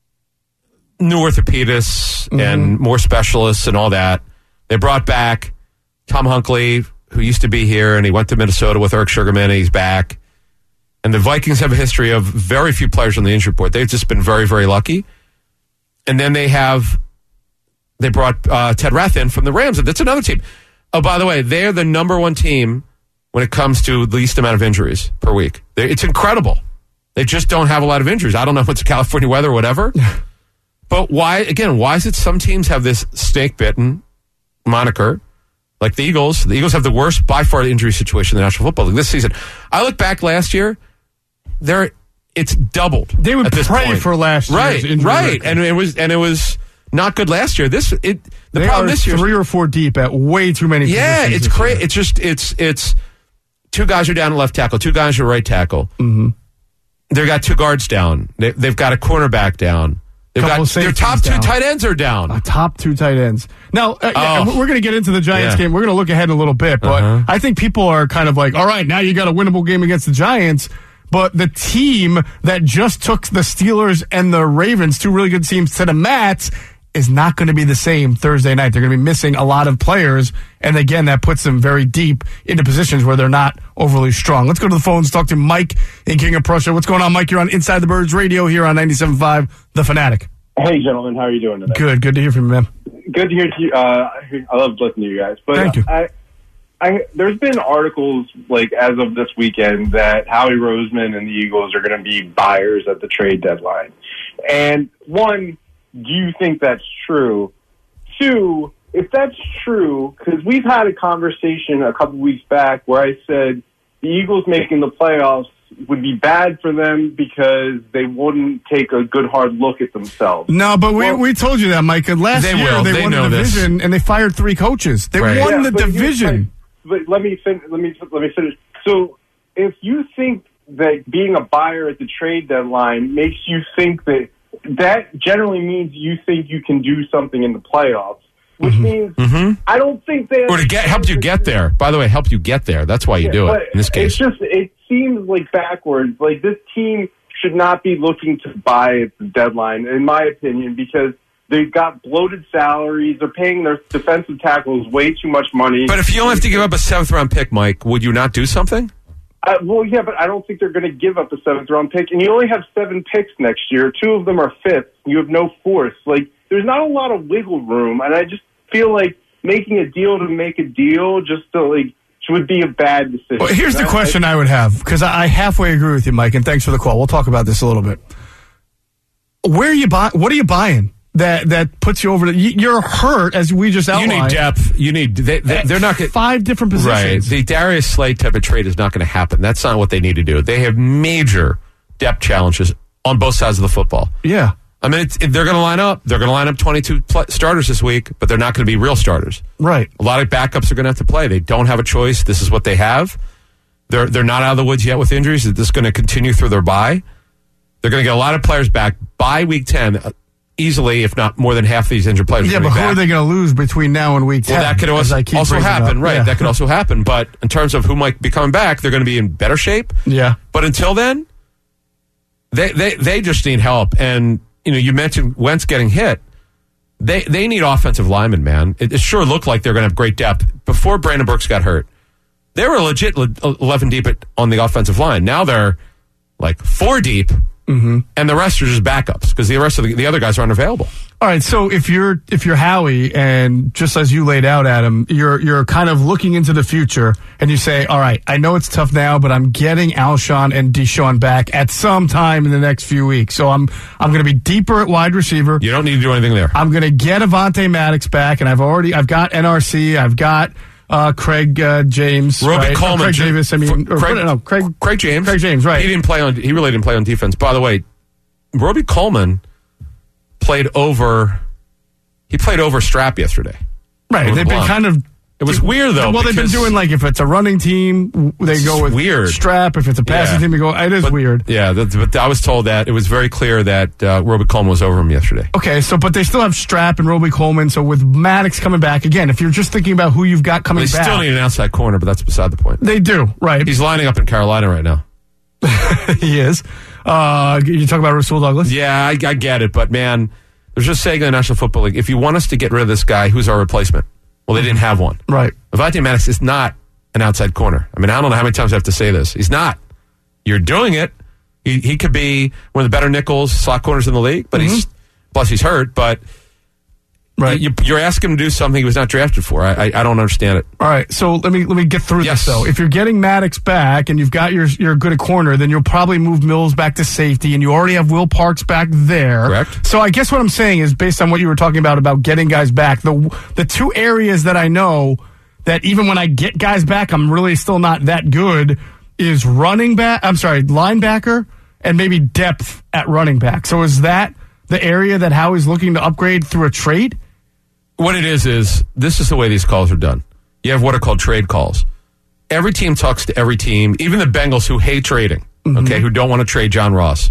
new orthopedists mm-hmm. and more specialists and all that. They brought back Tom Hunkley, who used to be here, and he went to Minnesota with Eric Sugarman, and he's back. And the Vikings have a history of very few players on the injury report. They've just been very, very lucky. And then they have, they brought uh, Ted Rath in from the Rams, and that's another team. Oh, by the way, they're the number one team when it comes to the least amount of injuries per week. They're, it's incredible. They just don't have a lot of injuries. I don't know if it's California weather or whatever. But why, again, why is it some teams have this snake-bitten moniker, like the Eagles? The Eagles have the worst, by far, injury situation in the National Football League this season. I look back last year, they're, it's doubled. They would at this pray point. for last year's right, injury right, record. and it was and it was not good last year. This it the they problem are this year, three or four deep at way too many. Yeah, positions it's this crazy. year. It's just it's it's. Two guys are down at left tackle. Two guys are right tackle. Mm-hmm. They've got two guards down. They, they've got a cornerback down. They've Couple got their top two down. tight ends are down. Uh, top two tight ends. Now, uh, yeah, Oh. we're going to get into the Giants Yeah. game. We're going to look ahead in a little bit, but Uh-huh. I think people are kind of like, all right, now you got a winnable game against the Giants. But the team that just took the Steelers and the Ravens, two really good teams, to the mats, is not going to be the same Thursday night. They're going to be missing a lot of players. And again, that puts them very deep into positions where they're not overly strong. Let's go to the phones, talk to Mike in King of Prussia. What's going on, Mike? You're on Inside the Birds Radio here on ninety-seven point five, The Fanatic. Hey, gentlemen. How are you doing today? Good. Good to hear from you, man. Good to hear you. Uh, I love listening to you guys. But Thank you. I, I, there's been articles, like, as of this weekend that Howie Roseman and the Eagles are going to be buyers at the trade deadline. And, one, do you think that's true? Two, if that's true, because we've had a conversation a couple weeks back where I said the Eagles making the playoffs would be bad for them because they wouldn't take a good hard look at themselves. No, but we, well, we told you that, Mike. Last they year will. they, they won the division this. and they fired three coaches. They right. won yeah, the but division. But let me fin- let me let me finish. So if you think that being a buyer at the trade deadline makes you think that that generally means you think you can do something in the playoffs, which mm-hmm. means mm-hmm. I don't think they or to get help you get there. By the way, help you get there. That's why you yeah, do it. In this case, it's just it seems like backwards. Like this team should not be looking to buy at the deadline, in my opinion, because they've got bloated salaries. They're paying their defensive tackles way too much money. But if you only have to give up a seventh round pick, Mike, would you not do something? Uh, well, yeah, but I don't think they're going to give up a seventh round pick. And you only have seven picks next year. Two of them are fifth. You have no fourth. Like, there's not a lot of wiggle room. And I just feel like making a deal to make a deal just to, like, would be a bad decision. Well, here's the I, question I, I would have, because I, I halfway agree with you, Mike, and thanks for the call. We'll talk about this a little bit. Where are you buy? What are you buying that that puts you over? The, you're hurt, as we just outlined. You need depth. You need. They, they, they're not gonna, five different positions. Right. The Darius Slay type of trade is not going to happen. That's not what they need to do. They have major depth challenges on both sides of the football. Yeah. I mean, it's, if they're going to line up, they're going to line up twenty-two pl- starters this week, but they're not going to be real starters. Right. A lot of backups are going to have to play. They don't have a choice. This is what they have. They're they're not out of the woods yet with injuries. This is going to continue through their bye. They're going to get a lot of players back by week ten, uh, easily, if not more than half of these injured players. Yeah, are but who back. are they going to lose between now and week ten? Well, that could also, also happen, right? Yeah. That could also happen. But in terms of who might be coming back, they're going to be in better shape. Yeah. But until then, they they they just need help. And you know, you mentioned Wentz getting hit. They they need offensive linemen, man. It, it sure looked like they're going to have great depth before Brandon Brooks got hurt. They were legit eleven deep at, on the offensive line. Now they're like four deep, mm-hmm. and the rest are just backups because the rest of the, the other guys aren't available. All right, so if you're if you're Howie, and just as you laid out, Adam, you're you're kind of looking into the future, and you say, all right, I know it's tough now, but I'm getting Alshon and Deshaun back at some time in the next few weeks. So I'm I'm going to be deeper at wide receiver. You don't need to do anything there. I'm going to get Avonte Maddox back, and I've already I've got N R C, I've got uh, Craig uh, James, Roby right? Coleman, Craig Davis. I mean, Craig, or, no, Craig Craig James. Craig James, right? He didn't play on. He really didn't play on defense. By the way, Roby Coleman played over. He played over Strap yesterday. Right. They've been kind of. It was weird though. Well, they've been doing like if it's a running team, they go with weird. Strap. If it's a passing yeah. team, they go. It is but, weird. Yeah, that, but I was told that it was very clear that uh, Roby Coleman was over him yesterday. Okay, so but they still have Strap and Roby Coleman. So with Maddox coming back again, if you're just thinking about who you've got coming they back, they still need an outside corner, but that's beside the point. They do, right? He's lining up in Carolina right now. He is. Uh, you talk about Rasul Douglas? Yeah, I, I get it, but man, there's just saying in the National Football League, if you want us to get rid of this guy, who's our replacement? Well, they didn't have one. Right. Avonte Maddox is not an outside corner. I mean, I don't know how many times I have to say this. He's not. You're doing it. He, he could be one of the better nickels, slot corners in the league, but mm-hmm. he's, plus he's hurt, but right. you, you're asking him to do something he was not drafted for. I, I, I don't understand it. All right, so let me let me get through yes. this, though. If you're getting Maddox back and you've got your you're good at corner, then you'll probably move Mills back to safety, and you already have Will Parks back there. Correct. So I guess what I'm saying is, based on what you were talking about, about getting guys back, the the two areas that I know that even when I get guys back, I'm really still not that good, is running back, I'm sorry, linebacker, and maybe depth at running back. So is that the area that Howie's looking to upgrade through a trade? What it is, is this is the way these calls are done. You have what are called trade calls. Every team talks to every team, even the Bengals who hate trading, mm-hmm. okay, who don't want to trade John Ross.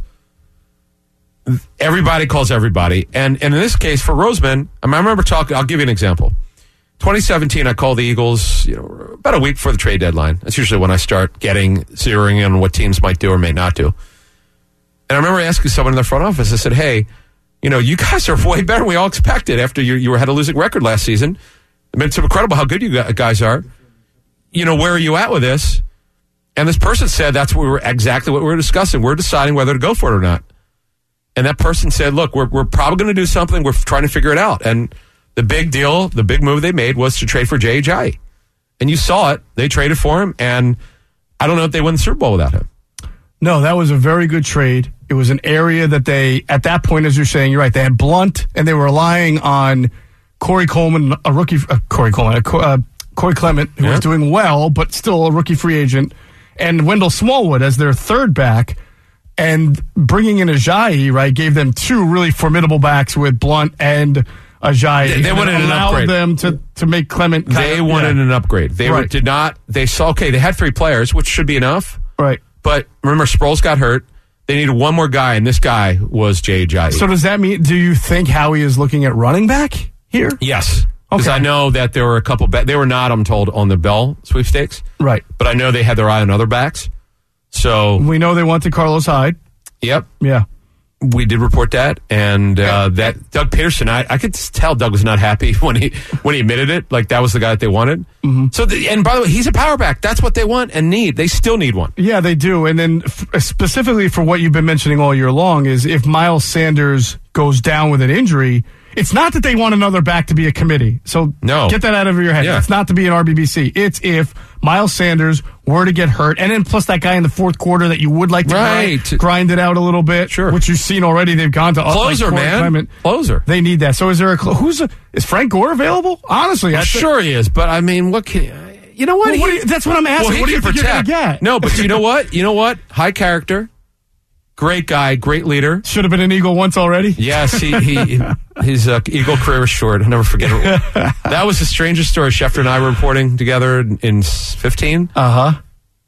Everybody calls everybody. And, and in this case, for Roseman, I, mean, I remember talking, I'll give you an example. twenty seventeen, I called the Eagles, you know, about a week before the trade deadline. That's usually when I start getting, zeroing in on what teams might do or may not do. And I remember asking someone in the front office, I said, hey, you know, you guys are way better than we all expected after you, you had a losing record last season. I mean, it's incredible how good you guys are. You know, where are you at with this? And this person said that's what we were exactly what we were discussing. We're deciding whether to go for it or not. And that person said, look, we're, we're probably going to do something. We're trying to figure it out. And the big deal, the big move they made was to trade for Jay Ajayi. And you saw it. They traded for him. And I don't know if they win the Super Bowl without him. No, that was a very good trade. It was an area that they, at that point, as you're saying, you're right, they had Blunt, and they were relying on Corey Coleman, a rookie, uh, Corey Coleman, uh, uh, Corey Clement, who yeah. was doing well, but still a rookie free agent, and Wendell Smallwood as their third back. And bringing in Ajayi, right, gave them two really formidable backs with Blunt and Ajayi. They, they wanted an upgrade. them to, to make Clement. They of, wanted yeah. an upgrade. They right. were, did not. They saw okay. They had three players, which should be enough. Right. But remember, Sproles got hurt. They needed one more guy, and this guy was Jay Ajayi. So does that mean? Do you think Howie is looking at running back here? Yes. Because okay. I know that there were a couple. Ba- they were not, I'm told, on the Bell sweepstakes. Right. But I know they had their eye on other backs. So we know they wanted Carlos Hyde. Yep. Yeah. We did report that, and uh, that Doug Peterson, I, I could tell Doug was not happy when he when he admitted it. Like that was the guy that they wanted. Mm-hmm. So, the, and by the way, he's a power back. That's what they want and need. They still need one. Yeah, they do. And then f- specifically for what you've been mentioning all year long is if Miles Sanders goes down with an injury, it's not that they want another back to be a committee. So no. get that out of your head. Yeah. It's not to be an R B B C. It's if Miles Sanders were to get hurt, and then plus that guy in the fourth quarter that you would like to right. grind, grind it out a little bit, sure. which you've seen already. They've gone to closer, up, like man. Clement. Closer. They need that. So is there a cl- who's a, is Frank Gore available? Honestly, well, sure he is. But I mean, what can you know? What, well, he, what you, that's what I'm asking. Well, what do you think protect. you're gonna get? No, but you know what? You know what? High character. Great guy, great leader. Should have been an Eagle once already. Yes, he, he his uh, Eagle career was short. I'll never forget it. That was the strangest story. Schefter and I were reporting together in fifteen. Uh-huh.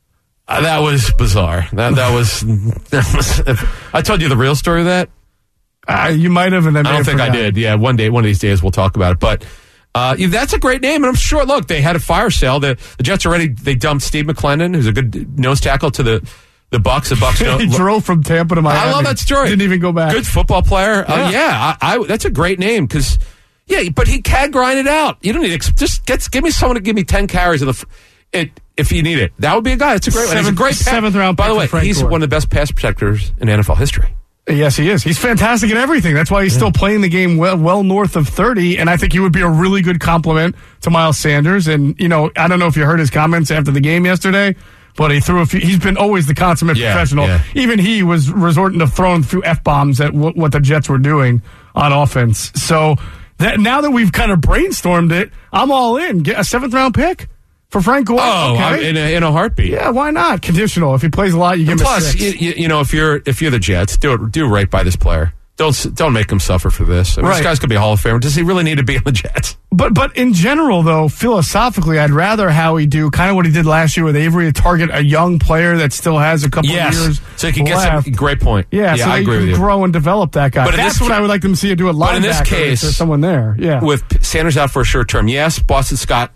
Uh, that was bizarre. That that was. That was I told you the real story of that. Uh, you might have, and then I don't think I did. Yeah, one day, one of these days, we'll talk about it. But uh, yeah, that's a great name, and I'm sure. Look, they had a fire sale. The the Jets already they dumped Steve McClendon, who's a good nose tackle, to the. The Bucks, the Bucks. He drove from Tampa to Miami. I love that story. Didn't even go back. Good football player. Yeah, uh, yeah I, I, that's a great name because, yeah, but he can grind it out. You don't need ex- just get give me someone to give me ten carries in the. It if you need it, that would be a guy. It's a great. Seventh, he's a great seventh pass. round. By the way, Frank he's Gore. one of the best pass protectors in N F L history. Yes, he is. He's fantastic at everything. That's why he's yeah. still playing the game well, well north of thirty, and I think he would be a really good compliment to Miles Sanders. And you know, I don't know if you heard his comments after the game yesterday. But he threw a few. He's been always the consummate yeah, professional. Yeah. Even he was resorting to throwing a few F-bombs at w- what the Jets were doing on offense. So that now that we've kind of brainstormed it, I'm all in. Get a seventh round pick for Frank Gore. Oh, okay. in, a, in a heartbeat. Yeah, why not? Conditional. If he plays a lot, you give and him plus, a six. You, you know, if you're if you're the Jets, do it, do right by this player. Don't don't make him suffer for this. I mean, right. This guy's gonna be a Hall of Famer. Does he really need to be on the Jets? But but in general, though, philosophically, I'd rather Howie do kind of what he did last year with Avery, to target a young player that still has a couple yes. of years so he can left. get some. Great point. Yeah, yeah so I they agree can with you. grow and develop that guy. But That's this what ca- I would like them to see you do at linebacker. But in this case, there's someone there. Yeah, with Sanders out for a short term, yes, Boston Scott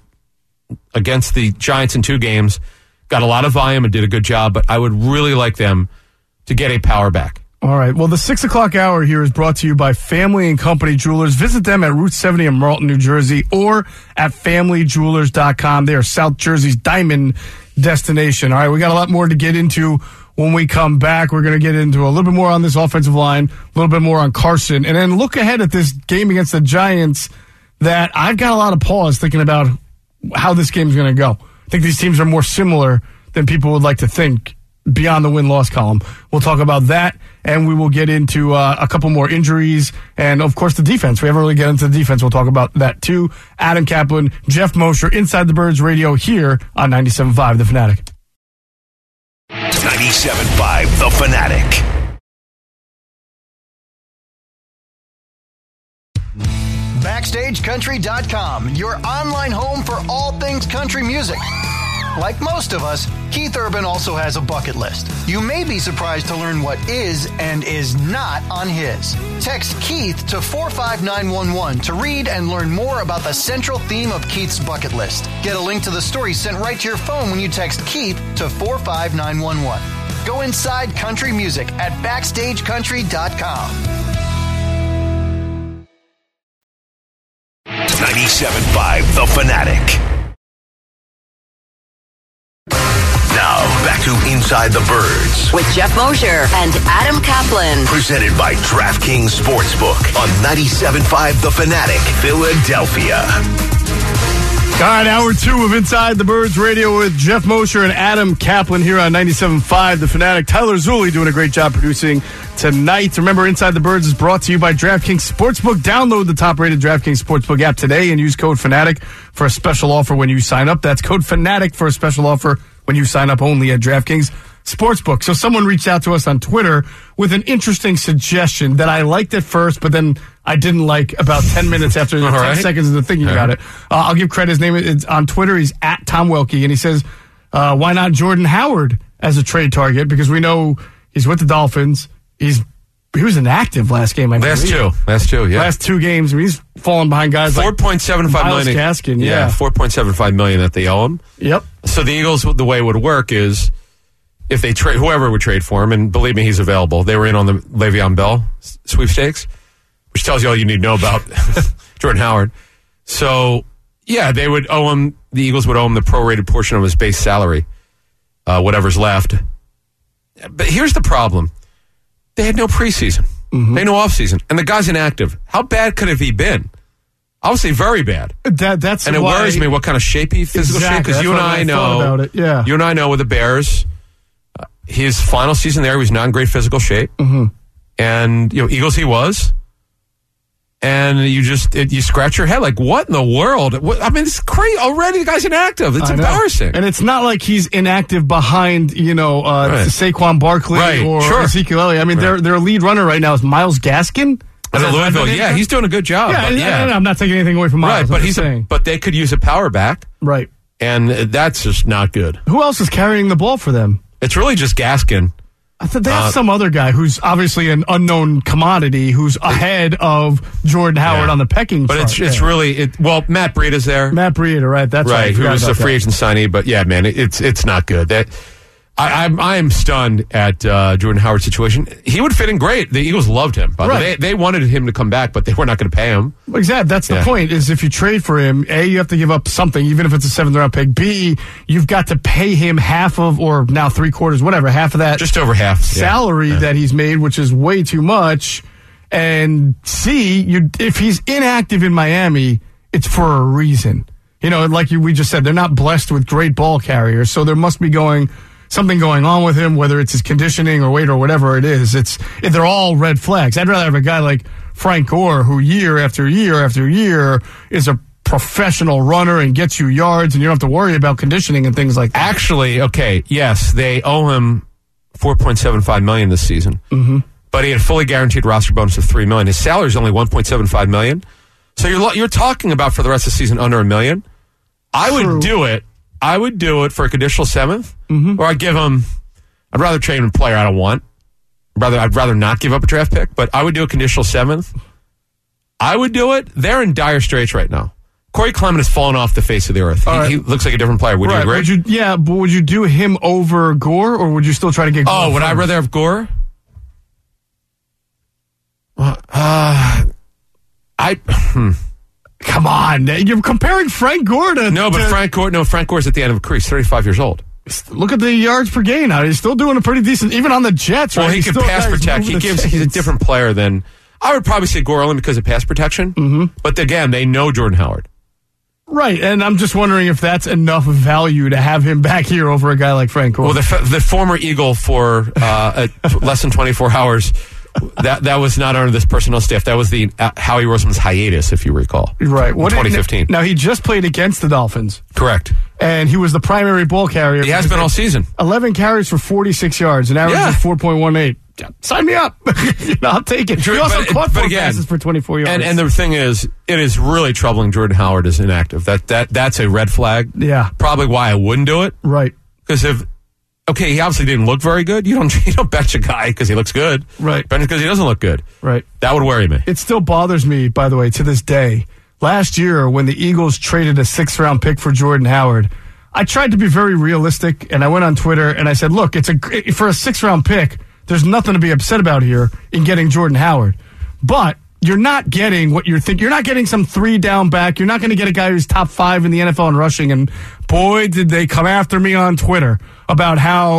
against the Giants in two games got a lot of volume and did a good job. But I would really like them to get a power back. All right. Well, the six o'clock hour here is brought to you by Family and Company Jewelers. Visit them at Route seventy in Marlton, New Jersey, or at family jewelers dot com. They are South Jersey's diamond destination. All right. We got a lot more to get into when we come back. We're going to get into a little bit more on this offensive line, a little bit more on Carson, and then look ahead at this game against the Giants that I've got a lot of pause thinking about how this game's going to go. I think these teams are more similar than people would like to think. Beyond the win-loss column. We'll talk about that, and we will get into uh, a couple more injuries, and, of course, the defense. We haven't really get into the defense. We'll talk about that, too. Adam Kaplan, Jeff Mosher, Inside the Birds Radio here on ninety-seven point five The Fanatic. ninety-seven point five The Fanatic. Backstage Country dot com, your online home for all things country music. Like most of us, Keith Urban also has a bucket list. You may be surprised to learn what is and is not on his. Text Keith to four five nine one one to read and learn more about the central theme of Keith's bucket list. Get a link to the story sent right to your phone when you text Keith to four five nine one one. Go inside country music at backstage country dot com. ninety-seven point five The Fanatic. Now, back to Inside the Birds. With Jeff Mosher and Adam Kaplan. Presented by DraftKings Sportsbook on ninety-seven point five The Fanatic, Philadelphia. right, hour two of Inside the Birds Radio with Jeff Mosher and Adam Kaplan here on ninety-seven point five The Fanatic. Tyler Zulli doing a great job producing tonight. Remember, Inside the Birds is brought to you by DraftKings Sportsbook. Download the top-rated DraftKings Sportsbook app today and use code FANATIC for a special offer when you sign up. That's code FANATIC for a special offer when you sign up only at DraftKings Sportsbook. So someone reached out to us on Twitter with an interesting suggestion that I liked at first, but then I didn't like about ten minutes after ten right. seconds into thinking All about right. it. Uh, I'll give credit. His name is on Twitter. He's at Tom Welke, and he says, uh, why not Jordan Howard as a trade target? Because we know he's with the Dolphins. He's He was inactive last game. I Last believe. two. Last two, yeah. Last two games. I mean, he's fallen behind guys four like point seven five Myles million. Gaskin, yeah. four point seven five million that they owe him. Yep. So the Eagles, the way it would work is if they trade, whoever would trade for him, and believe me, he's available. They were in on the Le'Veon Bell sweepstakes, which tells you all you need to know about Jordan Howard. So, yeah, they would owe him, the Eagles would owe him the prorated portion of his base salary, uh, whatever's left. But here's the problem. They had no preseason. Mm-hmm. They had no offseason. And the guy's inactive. How bad could have he been? Obviously, very bad. That, that's and it why, worries me what kind of shape he, physical exactly, shape, because you and I, I know, about it. Yeah. you and I know with the Bears, uh, his final season there, he was not in great physical shape. Mm-hmm. And, you know, Eagles he was. And you just, it, you scratch your head like, what in the world? What, I mean, it's crazy. Already the guy's inactive. It's I know. embarrassing. And it's not like he's inactive behind, you know, uh, Right. Saquon Barkley Right, or sure. Ezekiel Elliott. I mean, Right. their their lead runner right now is Myles Gaskin. As Is a that- Louisville, that- yeah, he's doing a good job. Yeah, but and- yeah. and I'm not taking anything away from Myles. right, I'm but just he's, a, saying. but they could use a power back, Right. and that's just not good. Who else is carrying the ball for them? It's really just Gaskin. I thought they have Uh, some other guy who's obviously an unknown commodity who's ahead of Jordan Howard Yeah. on the pecking But chart. it's it's Yeah. really it. Well, Matt Breida's there, Matt Breida, right? That's right. I right? Who forgot was a about free that. agent signee? But yeah, man, it, it's it's not good. That I, I'm I am stunned at uh, Jordan Howard's situation. He would fit in great. The Eagles loved him. By the way, Right. they they wanted him to come back, but they were not going to pay him. Exactly. That's the Yeah. point, is if you trade for him, A, you have to give up something, even if it's a seventh round pick. B, you've got to pay him half of, or now three quarters, whatever, half of that Just over half yeah. salary Yeah. that he's made, which is way too much. And C, you if he's inactive in Miami, it's for a reason. You know, like you, we just said, they're not blessed with great ball carriers, so there must be going something going on with him, whether it's his conditioning or weight or whatever it is. It's they're all red flags. I'd rather have a guy like Frank Gore, who year after year after year is a professional runner and gets you yards, and you don't have to worry about conditioning and things like that. Actually, okay, yes, they owe him four point seven five million dollars this season. Mm-hmm. But he had a fully guaranteed roster bonus of three million dollars. His salary is only one point seven five million dollars. So you're lo- you're talking about for the rest of the season under a million. I True. would do it. I would do it for a conditional seventh, mm-hmm. or I'd give him. I'd rather trade him a player I don't want. Rather, I'd rather not give up a draft pick, but I would do a conditional seventh. I would do it. They're in dire straits right now. Corey Clement has fallen off the face of the earth. He, right. he looks like a different player. Would Right. you agree? Would you, yeah, but would you do him over Gore, or would you still try to get Gore oh, would I first? rather have Gore? Uh, I. Hmm. Come on, you're comparing Frank Gore to No, but to- Frank Gore. No, Frank Gore's at the end of a career. He's thirty-five years old. Look at the yards per game now. He's still doing a pretty decent, even on the Jets. Well, right? he He's can still a pass guy who's protect. moving He the gives. He's a chains. different player than I would probably say Gore only because of pass protection. Mm-hmm. But again, they know Jordan Howard. Right, and I'm just wondering if that's enough value to have him back here over a guy like Frank Gore. Well, the the former Eagle for uh, at less than twenty-four hours. That that was not under this personnel staff. That was the uh, Howie Roseman's hiatus, if you recall. Right. What twenty fifteen. Now, he just played against the Dolphins, Correct. and he was the primary ball carrier. He has been all season. eleven carries for forty-six yards, an average Yeah. of four point one eight. Sign me up. You know, I'll take it. True, he also but- caught but four again, passes for twenty-four yards. And and the thing is, it is really troubling Jordan Howard is inactive. That that that's a red flag. Yeah. Probably why I wouldn't do it. right. Because if okay, he obviously didn't look very good. You don't you don't bench a guy because he looks good. Right. Bench because he doesn't look good. Right. That would worry me. It still bothers me, by the way, to this day. Last year, when the Eagles traded a sixth-round pick for Jordan Howard, I tried to be very realistic, and I went on Twitter and I said, "Look, it's a for a sixth-round pick. There's nothing to be upset about here in getting Jordan Howard, but you're not getting what you're thinking. You're not getting some three-down back. You're not going to get a guy who's top five in the N F L in rushing." And boy, did they come after me on Twitter about how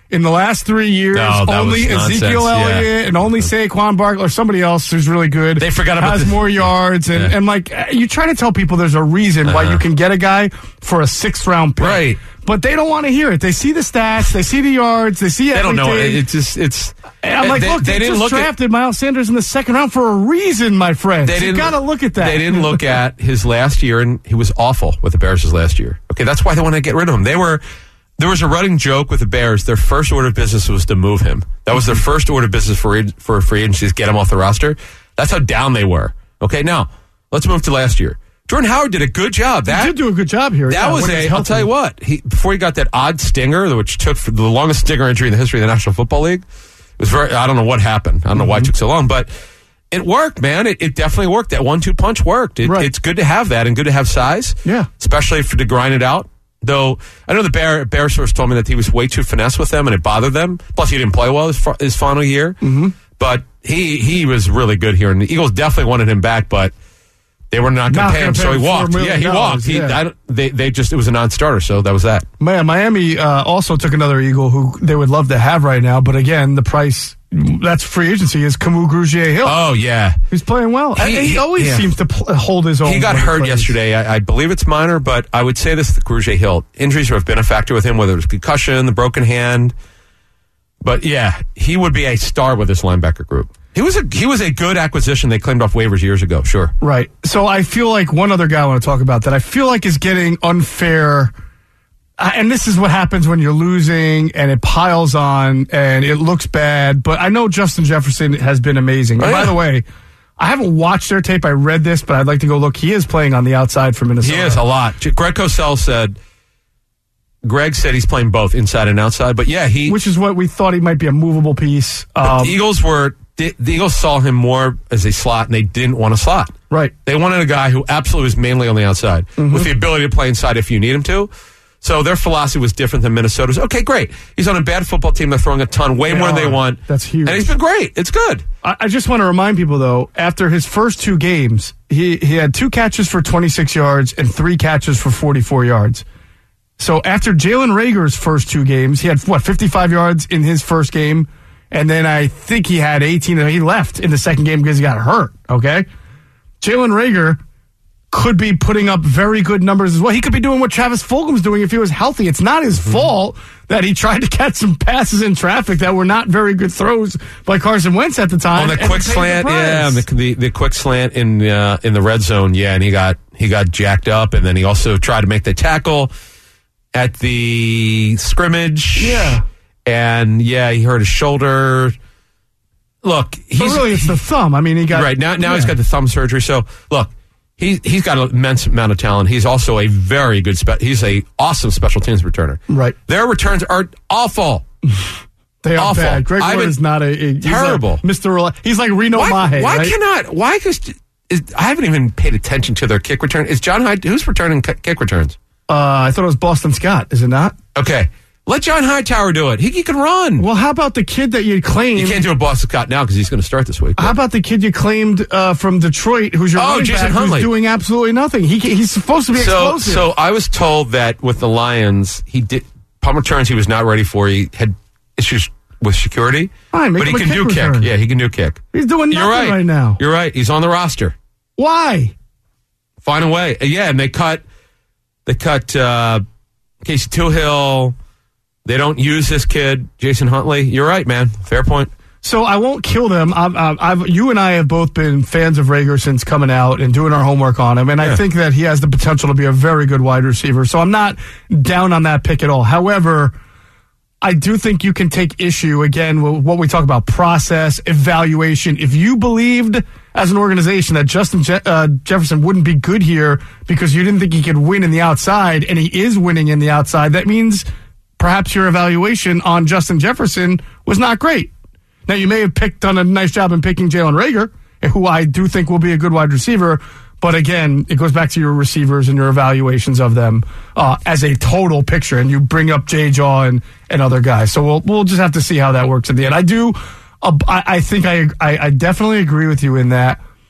in the last three years, No, that only was nonsense, Ezekiel yeah. Elliott and only Saquon Barkley or somebody else who's really good. They forgot about has the- more yards. And, Yeah. and like, you try to tell people there's a reason why Uh-huh. you can get a guy for a sixth round pick. Right. But they don't want to hear it. They see the stats, they see the yards, they see They don't everything. know. It- It's just it's. And I'm like, they, look, they, they didn't just look at. drafted Miles Sanders in the second round for a reason, my friend. They You didn't got to look at that. They didn't look at his last year, and he was awful with the Bears his last year. Okay, that's why they wanted to get rid of him. They were there was a running joke with the Bears. Their first order of business was to move him. That was their first order of business for for free agency, is get him off the roster. That's how down they were. Okay, now let's move to last year. Jordan Howard did a good job. That He did do a good job here. That yeah, was when he a. I'll healthy. tell you what. He before he got that odd stinger, which took the longest stinger injury in the history of the National Football League. It was very. I don't know what happened. I don't know why it took so long, but it worked, man. It, it definitely worked. That one-two punch worked. It, Right. It's good to have that and good to have size. Yeah. especially for to grind it out. Though I know the Bear Bear source told me that he was way too finesse with them and it bothered them. Plus, he didn't play well his, his final year. Mm-hmm. But he he was really good here, and the Eagles definitely wanted him back, but. They were not going Not to pay him, gonna so pay he him walked. four Yeah, he million walked. dollars, He, yeah. I don't, they, they just, it was a non-starter, so that was that. Man, Miami uh, also took another Eagle who they would love to have right now, but again, the price, that's free agency, is Camus Grugier-Hill. Oh, yeah. He's playing well. He- He, he always yeah. seems to pl- hold his own. He got when hurt plays. yesterday. I, I believe it's minor, but I would say this: the Grugier Hill injuries have been a factor with him, whether it was concussion, the broken hand. But yeah, he would be a star with this linebacker group. He was a he was a good acquisition. They claimed off waivers years ago. Sure, Right. So I feel like one other guy I want to talk about that I feel like is getting unfair. Uh, and this is what happens when you're losing and it piles on and it looks bad. But I know Justin Jefferson has been amazing. And Oh, by yeah. the way, I haven't watched their tape. I read this, but I'd like to go look. He is playing on the outside for Minnesota. he is a lot. Greg Cosell said. Greg said he's playing both inside and outside. But yeah, he Which is what we thought he might be a movable piece. Um, the Eagles were the, the Eagles saw him more as a slot, and they didn't want a slot. right. They wanted a guy who absolutely was mainly on the outside Mm-hmm. with the ability to play inside if you need him to. So their philosophy was different than Minnesota's. Okay, great. He's on a bad football team. They're throwing a ton, way They more than they are. want. That's huge. And he's been great. It's good. I, I just want to remind people, though, after his first two games, he, he had two catches for twenty-six yards and three catches for forty-four yards. So after Jalen Rager's first two games, he had, what, fifty-five yards in his first game, and then I think he had eighteen, and he left in the second game because he got hurt, okay? Jalen Rager could be putting up very good numbers as well. He could be doing what Travis Fulgham's doing if he was healthy. It's not his fault that he tried to catch some passes in traffic that were not very good throws by Carson Wentz at the time. On the and quick paid the slant, yeah, on price. the, the the quick slant in uh, in the red zone, yeah, and he got he got jacked up, and then he also tried to make the tackle at the scrimmage, Yeah. and yeah, he hurt his shoulder. Look, But he's really, it's the thumb. I mean, he got right now. Now he's yeah. got the thumb surgery. So look, he he's got an immense amount of talent. He's also a very good. Spe- he's a awesome special teams returner. Right. Their returns are awful. They are awful. bad. Greg I've Ward been- is not a, a he's Terrible. like Mister Rel- He's like Reno Why, Mahe. why right? cannot? Why? Cause is, I haven't even paid attention to their kick return. Is John Hyde who's returning ki- kick returns? Uh, I thought it was Boston Scott. Is it not? Okay, let John Hightower do it. He, he can run. Well, how about the kid that you claimed? You can't do a Boston Scott now because he's going to start this week. How about the kid you claimed uh, from Detroit, who's your Oh, running Jason back, Huntley. who's doing absolutely nothing? He ca- he's supposed to be so, explosive. so I was told that with the Lions, he did punt returns. He was not ready for. He had issues with security, Fine, make but he him a can kick do return. kick. Yeah, he can do kick. he's doing nothing You're right. right now. You're right. He's on the roster. Why? Find a way. Yeah, and they cut. They cut uh, Casey Toohill. They don't use this kid, Jason Huntley. You're right, man. Fair point. So I won't kill them. I've, I've, I've, you and I have both been fans of Rager since coming out and doing our homework on him, and Yeah. I think that he has the potential to be a very good wide receiver. So I'm not down on that pick at all. However, I do think you can take issue, again, with what we talk about, process, evaluation. If you believed as an organization that Justin Je- uh, Jefferson wouldn't be good here because you didn't think he could win in the outside, and he is winning in the outside, that means perhaps your evaluation on Justin Jefferson was not great. Now, you may have picked done a nice job in picking Jalen Rager, who I do think will be a good wide receiver. But again, it goes back to your receivers and your evaluations of them uh, as a total picture. And you bring up Jay Jaw and, and other guys. So we'll we'll just have to see how that works in the end. I do. Uh, I, I think I, I I definitely agree with you in that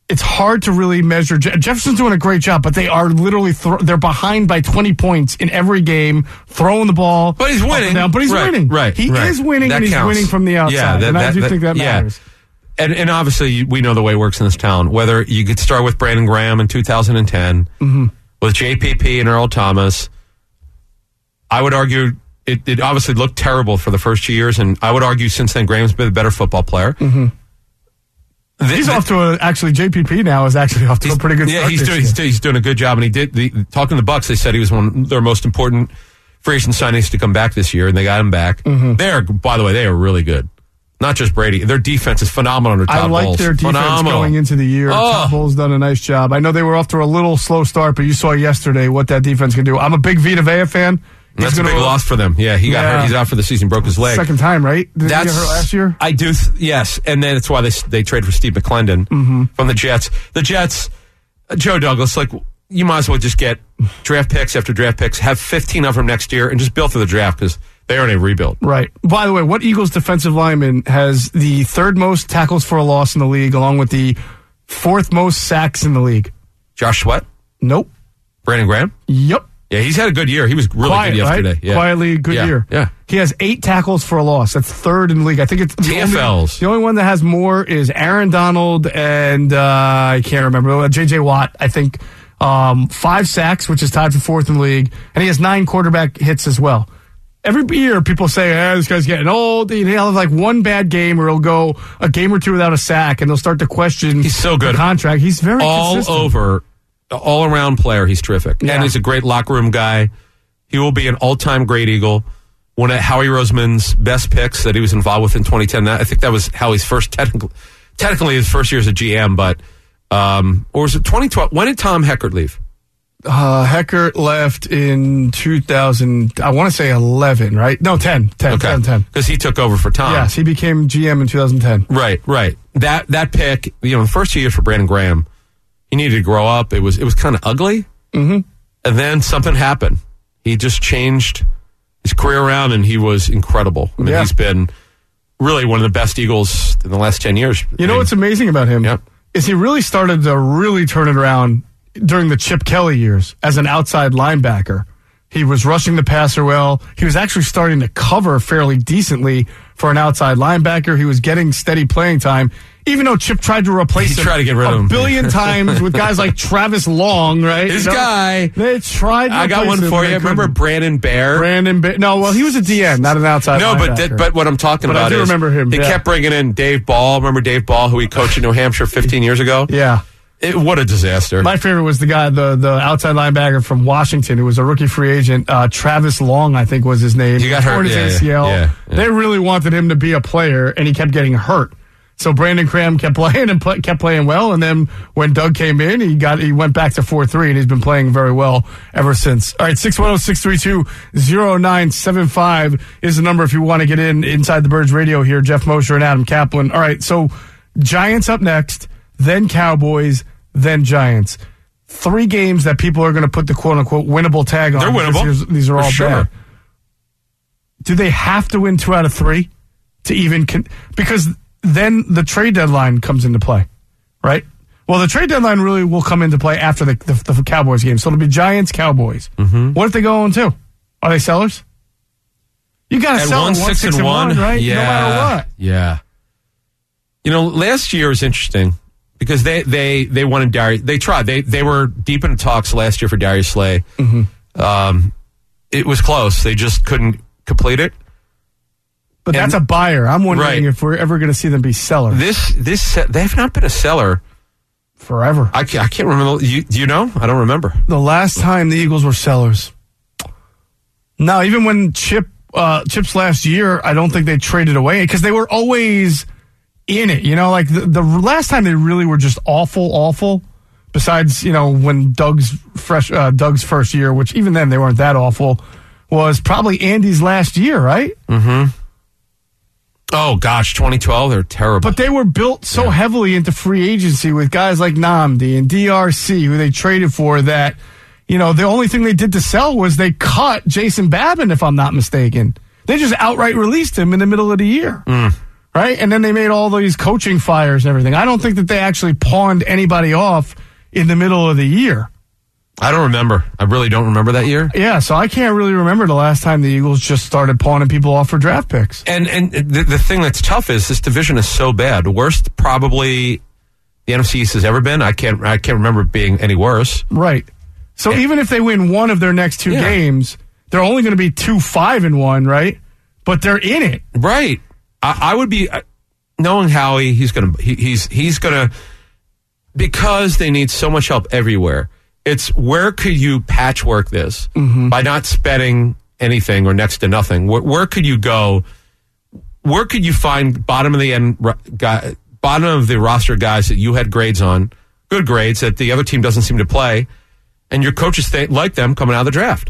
it's hard to really measure. Je- Jefferson's doing a great job, but they are literally thro- they're behind by twenty points in every game, throwing the ball. But he's up and winning. down, but he's right, winning. Right. He right. is winning, that and he's counts. winning from the outside. Yeah, that, and that, I do that, think that yeah. matters. And, and obviously, we know the way it works in this town. Whether you could start with Brandon Graham in two thousand ten, mm-hmm. with J P P and Earl Thomas, I would argue it, it obviously looked terrible for the first two years, and I would argue since then Graham's been a better football player. Mm-hmm. The, he's the, off to a, actually J P P now is actually off to a pretty good yeah, start. he's this doing year. he's, he's doing a good job, and he did. The, talking to the Bucks, they said he was one of their most important free agent signings to come back this year, and they got him back. Mm-hmm. They are, by the way, they are really good. Not just Brady. Their defense is phenomenal under Todd I like Bowles. their defense phenomenal. going into the year. Oh. Todd Bowles done a nice job. I know they were off to a little slow start, but you saw yesterday what that defense can do. I'm a big Vita Vea fan. He's That's a gonna, big loss for them. Yeah, he got Yeah. hurt. He's out for the season. Broke his leg. Second time, right? Did That's, he get hurt last year? I do. Th- yes, and then that's why they they traded for Steve McClendon Mm-hmm. from the Jets. The Jets, uh, Joe Douglas, like you might as well just get draft picks after draft picks, have fifteen of them next year, and just build through the draft because they are in a rebuild. Right. By the way, what Eagles defensive lineman has the third most tackles for a loss in the league, along with the fourth most sacks in the league? Josh Sweat, Nope. Brandon Graham. Yep. Yeah, he's had a good year. He was really Quiet, good yesterday. right? Yeah. Quietly, good yeah. year. Yeah. He has eight tackles for a loss. That's third in the league. I think it's the T F Ls. only, the only one that has more is Aaron Donald and uh, I can't remember J J Watt. I think um, five sacks, which is tied for fourth in the league, and he has nine quarterback hits as well. Every year, people say, eh, this guy's getting old. He'll have like one bad game, or he'll go a game or two without a sack, and they'll start to question He's so good. the contract. He's very all consistent. over, all around player. He's terrific, Yeah. and he's a great locker room guy. He will be an all-time great Eagle. One of Howie Roseman's best picks that he was involved with in twenty ten. That, I think that was Howie's first technical, technically his first year as a G M, but um, or was it twenty twelve? When did Tom Heckert leave? Uh, Heckert left in two thousand, I want to say eleven, right? No, ten. ten, Okay, ten, ten. because he took over for Tom. Yes, he became G M in two thousand ten. Right, right. That that pick, you know, the first two years for Brandon Graham, he needed to grow up. It was it was kind of ugly, mm-hmm. and then something happened. He just changed his career around, and he was incredible. I mean, Yeah. he's been really one of the best Eagles in the last ten years. You know I mean, what's amazing about him? Yep. Is he really started to really turn it around during the Chip Kelly years as an outside linebacker. He was rushing the passer well. He was actually starting to cover fairly decently for an outside linebacker. He was getting steady playing time, even though Chip tried to replace He him tried to get rid a of him. billion times with guys like Travis Long, right? This You know, guy. They tried to I got replace one him, for they you. Remember couldn't. Brandon Bear? Brandon Ba- No, well, he was a D N, not an outside no, but linebacker. that, but what I'm talking But I about do is remember him, He yeah. kept bringing in Dave Ball. Remember Dave Ball, who he coached in New Hampshire fifteen years ago? Yeah. It, what a disaster. My favorite was the guy, the the outside linebacker from Washington, who was a rookie free agent. Uh, Travis Long, I think, was his name. He got hurt, Torn his yeah, A C L. yeah, yeah, yeah. They really wanted him to be a player, and he kept getting hurt. So Brandon Graham kept playing and play, kept playing well, and then when Doug came in, he got he went back to four three, and he's been playing very well ever since. All right, six one zero, six three two, zero nine seven five is the number if you want to get in inside the Birds Radio here. Jeff Mosher and Adam Kaplan. All right, so Giants up next, then Cowboys, then Giants. Three games that people are going to put the quote-unquote winnable tag on. They're winnable. These, these are For all sure. bad. Do they have to win two out of three to even con- because then the trade deadline comes into play, right? Well, the trade deadline really will come into play after the, the, the Cowboys game. So it'll be Giants, Cowboys. Mm-hmm. What if they go on two? Are they sellers? You got to At sell one, at one, six, six, and and one, one, right? Yeah, No matter what. Yeah. You know, last year was interesting because they they they wanted Darius. They tried. They they were deep into talks last year for Darius Slay. Mm-hmm. Um, it was close. They just couldn't complete it. But And- that's a buyer. I'm wondering Right. if we're ever going to see them be sellers This this they have not been a seller. forever. I can't, I can't remember. You do you know? I don't remember. The last time the Eagles were sellers. No, even when Chip uh, Chip's last year, I don't think they traded away because they were always in it. You know, like the, the last time they really were just awful, awful. Besides, you know, when Doug's fresh uh, Doug's first year, which even then they weren't that awful, was probably Andy's last year, right? Mm-hmm. Oh gosh, twenty twelve. They're terrible. But they were built so Yeah. heavily into free agency with guys like Namdi and D R C, who they traded for, that, you know, the only thing they did to sell was they cut Jason Babin, if I'm not mistaken. They just outright released him in the middle of the year. Mm. right? And then they made all these coaching fires and everything. I don't think that they actually pawned anybody off in the middle of the year. I don't remember. I really don't remember that year. Yeah, so I can't really remember the last time the Eagles just started pawning people off for draft picks. And and the, the thing that's tough is this division is so bad. The worst probably the N F C East has ever been. I can't I can't remember it being any worse. Right. So and, even if they win one of their next two yeah. games, they're only going to be two five and one, right? But they're in it. Right. I, I would be knowing Howie. He's going to he, he's he's going to because they need so much help everywhere. It's where could you patchwork this mm-hmm. by not spending anything or next to nothing? Where, where could you go? Where could you find bottom of the end guy, bottom of the roster guys that you had grades on, good grades that the other team doesn't seem to play, and your coaches th- like them coming out of the draft,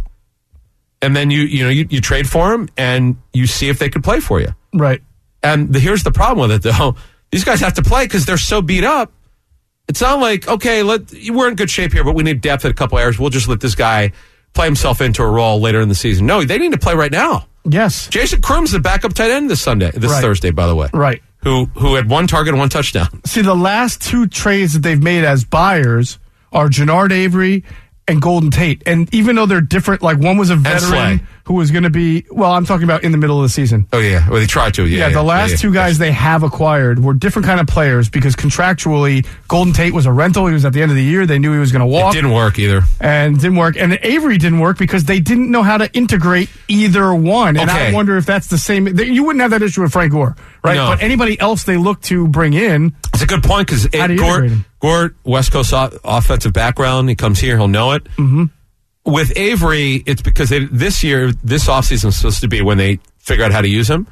and then you you know you, you trade for them and you see if they could play for you. Right. And the, here's the problem with it though: these guys have to play because they're so beat up. It's not like, okay, let, we're in good shape here, but we need depth at a couple areas. We'll just let this guy play himself into a role later in the season. No, they need to play right now. Yes. Jason Kroom's the backup tight end this Sunday, this right. Thursday, by the way. Right. Who who had one target and one touchdown. See, the last two trades that they've made as buyers are Jannard Avery and Golden Tate. And even though they're different, like one was a veteran who was going to be, well, I'm talking about in the middle of the season. Oh, yeah. Well, they tried to. Yeah, yeah, yeah the last yeah, yeah. two guys they have acquired were different kind of players because contractually, Golden Tate was a rental. He was at the end of the year. They knew he was going to walk. It didn't work either. And didn't work. And Avery didn't work because they didn't know how to integrate either one. And okay. I wonder if that's the same. You wouldn't have that issue with Frank Gore, right? No. But anybody else they look to bring in. It's a good point because Gore, Gore, West Coast offensive background, he comes here, he'll know it. Mm-hmm. With Avery, it's because they, this year, this offseason is supposed to be when they figure out how to use him.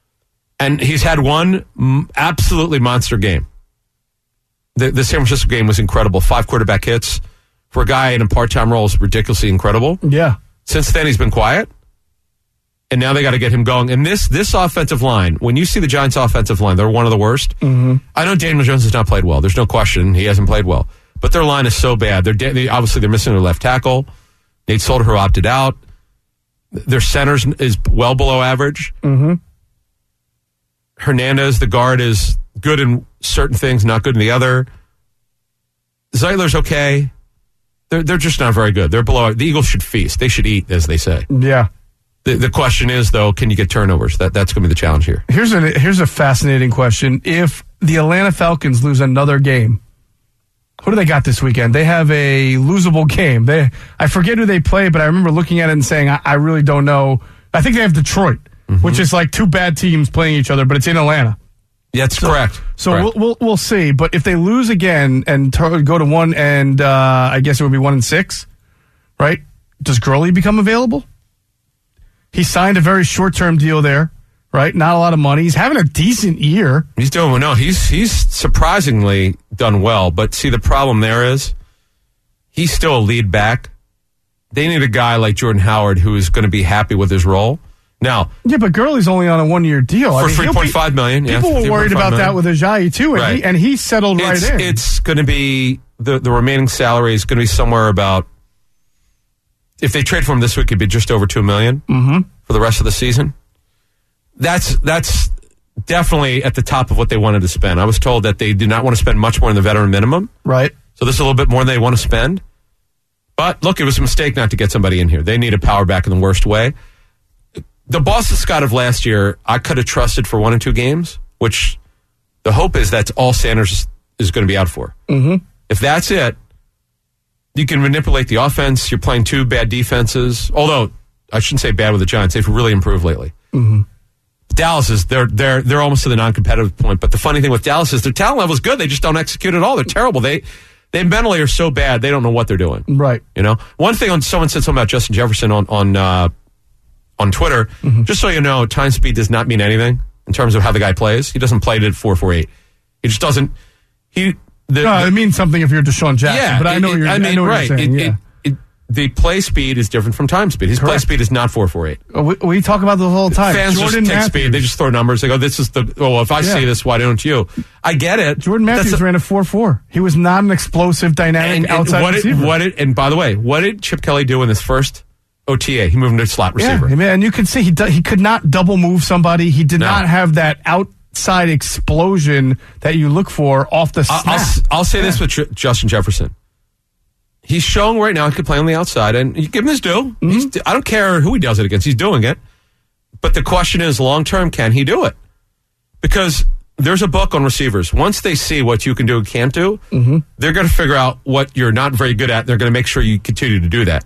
And he's had one m- absolutely monster game. The, the San Francisco game was incredible. Five quarterback hits. For a guy in a part-time role is ridiculously incredible. Yeah. Since then, he's been quiet. And now they got to get him going. And this this offensive line, when you see the Giants' offensive line, they're one of the worst. Mm-hmm. I know Daniel Jones has not played well. There's no question. He hasn't played well. But their line is so bad. They're de- they, obviously, they're missing their left tackle. Nate Solder, who opted out. Their centers is well below average. Mm-hmm. Hernandez, the guard, is good in certain things, not good in the other. Zeitler's okay. They're they're just not very good. They're below. The Eagles should feast. They should eat, as they say. Yeah. The the question is, though, can you get turnovers? That that's going to be the challenge here. Here's a here's a fascinating question. If the Atlanta Falcons lose another game, who do they got this weekend? They have a losable game. They I forget who they play, but I remember looking at it and saying, I, I really don't know. I think they have Detroit, mm-hmm. which is like two bad teams playing each other, but it's in Atlanta. Yeah, that's so, correct. So correct. We'll, we'll we'll see. But if they lose again and t- go to one and uh, I guess it would be one and six, right? Does Gurley become available? He signed a very short term deal there. Right, not a lot of money. He's having a decent year. He's doing no. He's he's surprisingly done well. But see, the problem there is he's still a lead back. They need a guy like Jordan Howard who is going to be happy with his role. Now, yeah, but Gurley's only on a one year deal for I mean, three point five million. People yeah, were worried about million. that with Ajayi too, and, right. he, and he settled it's, right in. It's going to be the the remaining salary is going to be somewhere about. If they trade for him this week, it'd be just over two million mm-hmm. for the rest of the season. That's that's definitely at the top of what they wanted to spend. I was told that they do not want to spend much more than the veteran minimum. Right. So this is a little bit more than they want to spend. But look, it was a mistake not to get somebody in here. They need a power back in the worst way. The Boston Scott of last year, I could have trusted for one and two games, which the hope is that's all Sanders is going to be out for. Mm-hmm. If that's it, you can manipulate the offense. You're playing two bad defenses. Although, I shouldn't say bad with the Giants. They've really improved lately. Mm-hmm. Dallas is they're they're they're almost to the non-competitive point. But the funny thing with Dallas is their talent level is good. They just don't execute at all. They're terrible. They they mentally are so bad they don't know what they're doing. Right. You know. One thing on someone said something about Justin Jefferson on on uh, on Twitter. Mm-hmm. Just so you know, time speed does not mean anything in terms of how the guy plays. He doesn't play it at four four eight. He just doesn't. He. The, no, the, it means something if you're Deshaun Jackson. Yeah, but I know it, what you're. I mean, I know what right. you're saying. It, yeah. it, it, the play speed is different from time speed. His Correct. play speed is not four four eight. We, we talk about this all the time. Fans Jordan just take Matthews. speed. They just throw numbers. They go, "This is the." Oh, well, if I Yeah. see this, why don't you? I get it. Jordan Matthews That's a, ran a four four. He was not an explosive, dynamic and, and outside what receiver. It, what it, and by the way, what did Chip Kelly do in his first O T A? He moved him to slot receiver. Yeah, and you can see he do, he could not double move somebody. He did No. not have that out. outside explosion that you look for off the snap. I'll, I'll, I'll say this with J- Justin Jefferson. He's showing right now he can play on the outside, and you give him his due. Mm-hmm. He's, I don't care who he does it against. He's doing it. But the question is, long-term, can he do it? Because there's a book on receivers. Once they see what you can do and can't do, mm-hmm. they're going to figure out what you're not very good at. They're going to make sure you continue to do that.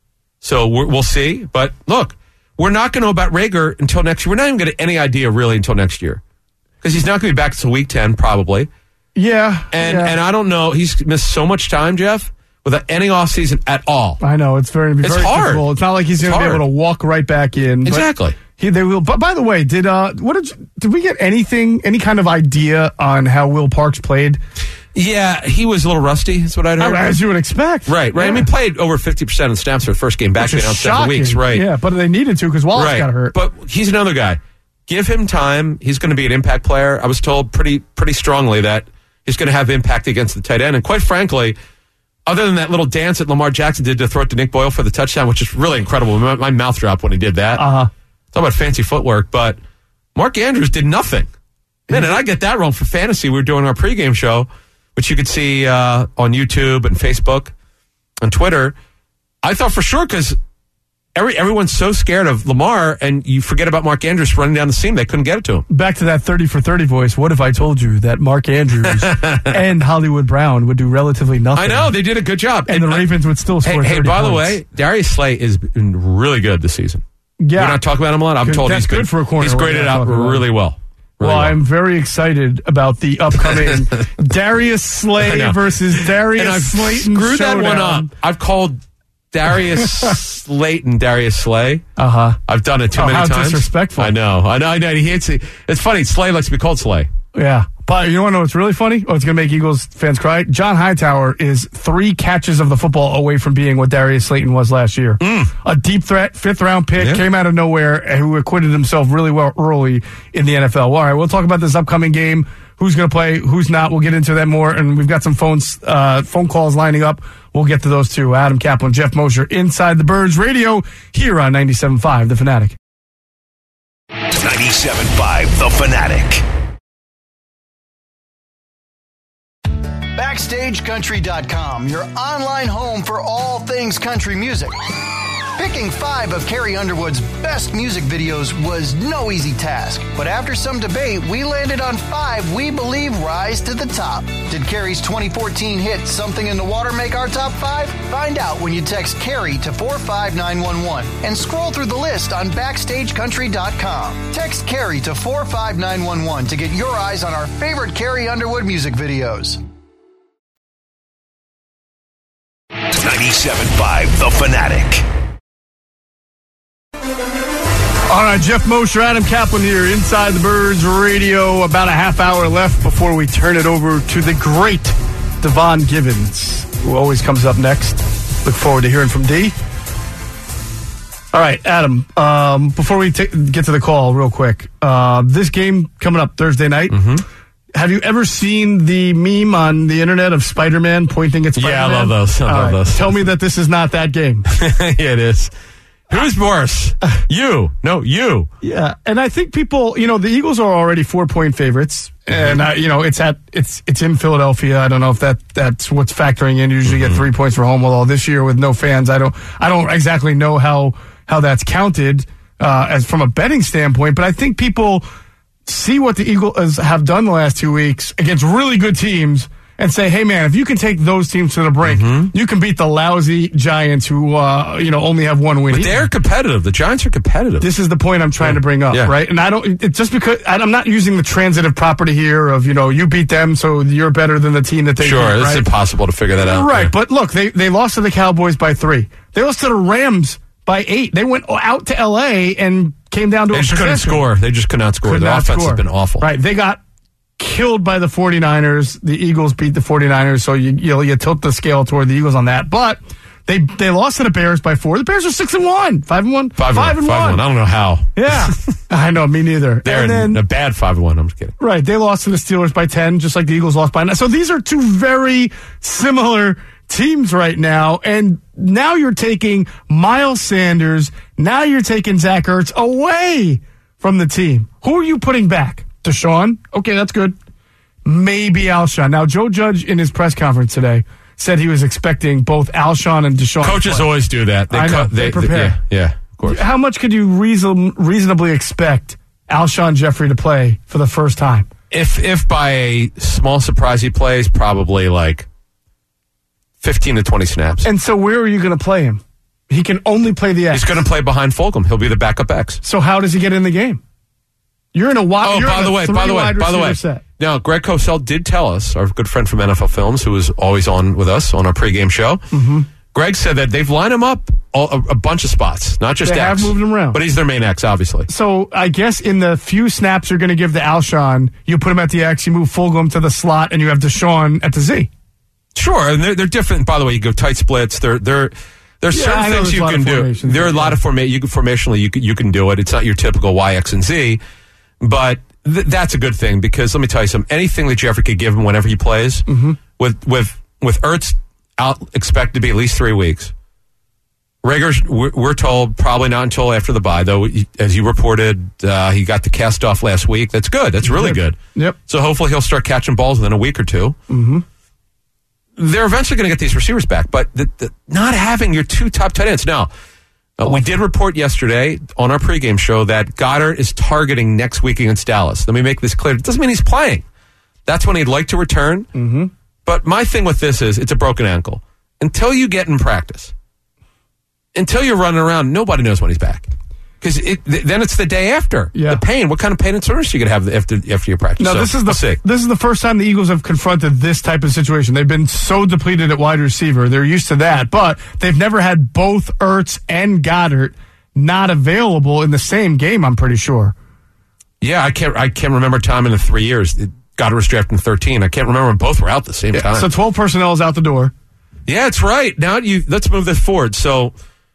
So we're, we'll see. But look, we're not going to know about Rager until next year. We're not even going to get any idea really until next year. Because he's not going to be back until week ten, probably. Yeah. And yeah. and I don't know. He's missed so much time, Jeff, without any offseason at all. I know. It's very, very it's hard. difficult. It's not like he's going to be able to walk right back in. Exactly. He, they will. But by the way, did uh, what did you, did we get anything, any kind of idea on how Will Parks played? Yeah, he was a little rusty. That's what I'd heard. As you would expect. Right, right. Yeah. I mean, he played over fifty percent of the snaps for the first game back in seven weeks. Right. Yeah, but they needed to because Wallace right. got hurt. But he's another guy. Give him time. He's going to be an impact player. I was told pretty pretty strongly that he's going to have impact against the tight end. And quite frankly, other than that little dance that Lamar Jackson did to throw it to Nick Boyle for the touchdown, which is really incredible. My, my mouth dropped when he did that. Uh-huh. Talk about fancy footwork, but Mark Andrews did nothing. Man, and I get that wrong for fantasy. We were doing our pregame show, which you could see uh, on YouTube and Facebook and Twitter. I thought for sure because every everyone's so scared of Lamar, and you forget about Mark Andrews running down the seam. They couldn't get it to him. Back to that thirty for thirty voice. What if I told you that Mark Andrews and Hollywood Brown would do relatively nothing? I know. They did a good job. And, and the Ravens would still score Hey, hey by points. the way, Darius Slay has been really good this season. Yeah. We're not talking about him a lot. I'm Good, told that's he's good been, for a corner. He's graded out really well. Really well, well, I'm very excited about the upcoming Darius Slay versus Darius and I've Slayton screwed showdown. that one up. I've called Darius Slayton Darius Slay. Uh huh. I've done it too oh, many how times. Disrespectful. I know. I know. I know. He hates it. It's funny. Slay likes to be called Slay. Yeah. But you want to know what's really funny? Oh, it's going to make Eagles fans cry. John Hightower is three catches of the football away from being what Darius Slayton was last year. Mm. A deep threat, fifth round pick, yeah. came out of nowhere, who acquitted himself really well early in the N F L. Well, all right, we'll talk about this upcoming game. Who's going to play, who's not. We'll get into that more. And we've got some phones, uh, phone calls lining up. We'll get to those too. Adam Kaplan, Jeff Mosher, Inside the Birds Radio here on ninety-seven point five The Fanatic. ninety-seven point five The Fanatic. Backstage Country dot com, your online home for all things country music. Picking five of Carrie Underwood's best music videos was no easy task, but after some debate, we landed on five we believe rise to the top. Did Carrie's twenty fourteen hit Something in the Water make our top five? Find out when you text Carrie to four five nine one one and scroll through the list on Backstage Country dot com. Text Carrie to four five nine one one to get your eyes on our favorite Carrie Underwood music videos. ninety-seven point five The Fanatic. All right, Jeff Mosher, Adam Kaplan here, Inside the Birds Radio. About a half hour left before we turn it over to the great Devon Givens, who always comes up next. Look forward to hearing from D. All right, Adam, um, before we t- get to the call real quick, uh, this game coming up Thursday night, mm-hmm. Have you ever seen the meme on the internet of Spider-Man pointing at Spider-Man? Yeah, I love those. I love right. those. Tell me that this is not that game. Yeah, it is. Who's worse? You. No, you. Yeah, and I think people, you know, the Eagles are already four-point favorites, and, uh, you know, it's at it's it's in Philadelphia. I don't know if that that's what's factoring in. You usually mm-hmm. get three points for home, although this year with no fans, I don't I don't exactly know how, how that's counted uh, as from a betting standpoint, but I think people see what the Eagles have done the last two weeks against really good teams and say, hey, man, if you can take those teams to the brink, mm-hmm. you can beat the lousy Giants who, uh, you know, only have one win. But they're competitive. The Giants are competitive. This is the point I'm trying yeah. to bring up, yeah. right? And I don't, it, just because, I'm not using the transitive property here of, you know, you beat them, so you're better than the team that they sure, beat, it's right? impossible to figure that out. Right, yeah. but look, they, they lost to the Cowboys by three. They lost to the Rams by eight. They went out to L A and came down to they a just possession. couldn't score. They just could not score. Could the not offense score. has been awful. Right, they got killed by the 49ers. The Eagles beat the 49ers, so you you, know, you tilt the scale toward the Eagles on that. But they they lost to the Bears by four. The Bears are six and one, five and one, five, five and and one. one. Five and one. I don't know how. Yeah, I know, me neither. They're and then, a bad five and one. I'm just kidding. Right, they lost to the Steelers by ten, just like the Eagles lost by nine. So these are two very similar teams right now, and now you're taking Miles Sanders, now you're taking Zach Ertz away from the team. Who are you putting back? Deshaun, okay, that's good. Maybe Alshon. Now, Joe Judge in his press conference today said he was expecting both Alshon and Deshaun. Coaches always do that. They I know, co- they they prepare. They, yeah, yeah, of course. How much could you reason, reasonably expect Alshon Jeffrey to play for the first time? If if by a small surprise he plays, probably like fifteen to twenty snaps. And so where are you going to play him? He can only play the X. He's going to play behind Fulgham. He'll be the backup X. So how does he get in the game? You're in a wide. Oh, you're by in the a way, by the way, by the way. Set. Now, Greg Cosell did tell us, our good friend from N F L Films, who is always on with us on our pregame show. Mm-hmm. Greg said that they've lined him up all, a, a bunch of spots, not just They X. have moved him around. But he's their main X, obviously. So I guess in the few snaps you're going to give to Alshon, you put him at the X, you move Fulgham to the slot, and you have Deshaun at the Z. Sure, and they're, they're different. By the way, you go tight splits. They're they're there's Yeah, certain I know things there's a you lot can of do. formations, There are a yeah. lot of forma- you can formationally you can, you can do it. It's not your typical Y, X, and Z, but th- that's a good thing because let me tell you something. Anything that Jeffrey could give him whenever he plays, mm-hmm. with with with Ertz out expected to be at least three weeks. Rager's, we're, we're told probably not until after the bye, though. He, as you reported, uh, he got the cast off last week. That's good. That's really Yep. good. Yep. So hopefully he'll start catching balls within a week or two. Mm-hmm. They're eventually going to get these receivers back, but the, the, not having your two top tight ends. Now, uh, we did report yesterday on our pregame show that Goddard is targeting next week against Dallas. Let me make this clear. It doesn't mean he's playing. That's when he'd like to return. Mm-hmm. But my thing with this is it's a broken ankle. Until you get in practice, until you're running around, nobody knows when he's back. Because it, th- then it's the day after. Yeah. The pain. What kind of pain and soreness are you going to have after after your practice? No, So, this is the we'll see. this is the first time the Eagles have confronted this type of situation. They've been so depleted at wide receiver; they're used to that. But they've never had both Ertz and Goddard not available in the same game. I'm pretty sure. Yeah, I can't. I can't remember a time in the three years. It, Goddard was drafted in thirteen. I can't remember when both were out at the same time. So twelve personnel is out the door. Yeah, it's right. Now you let's move this forward. So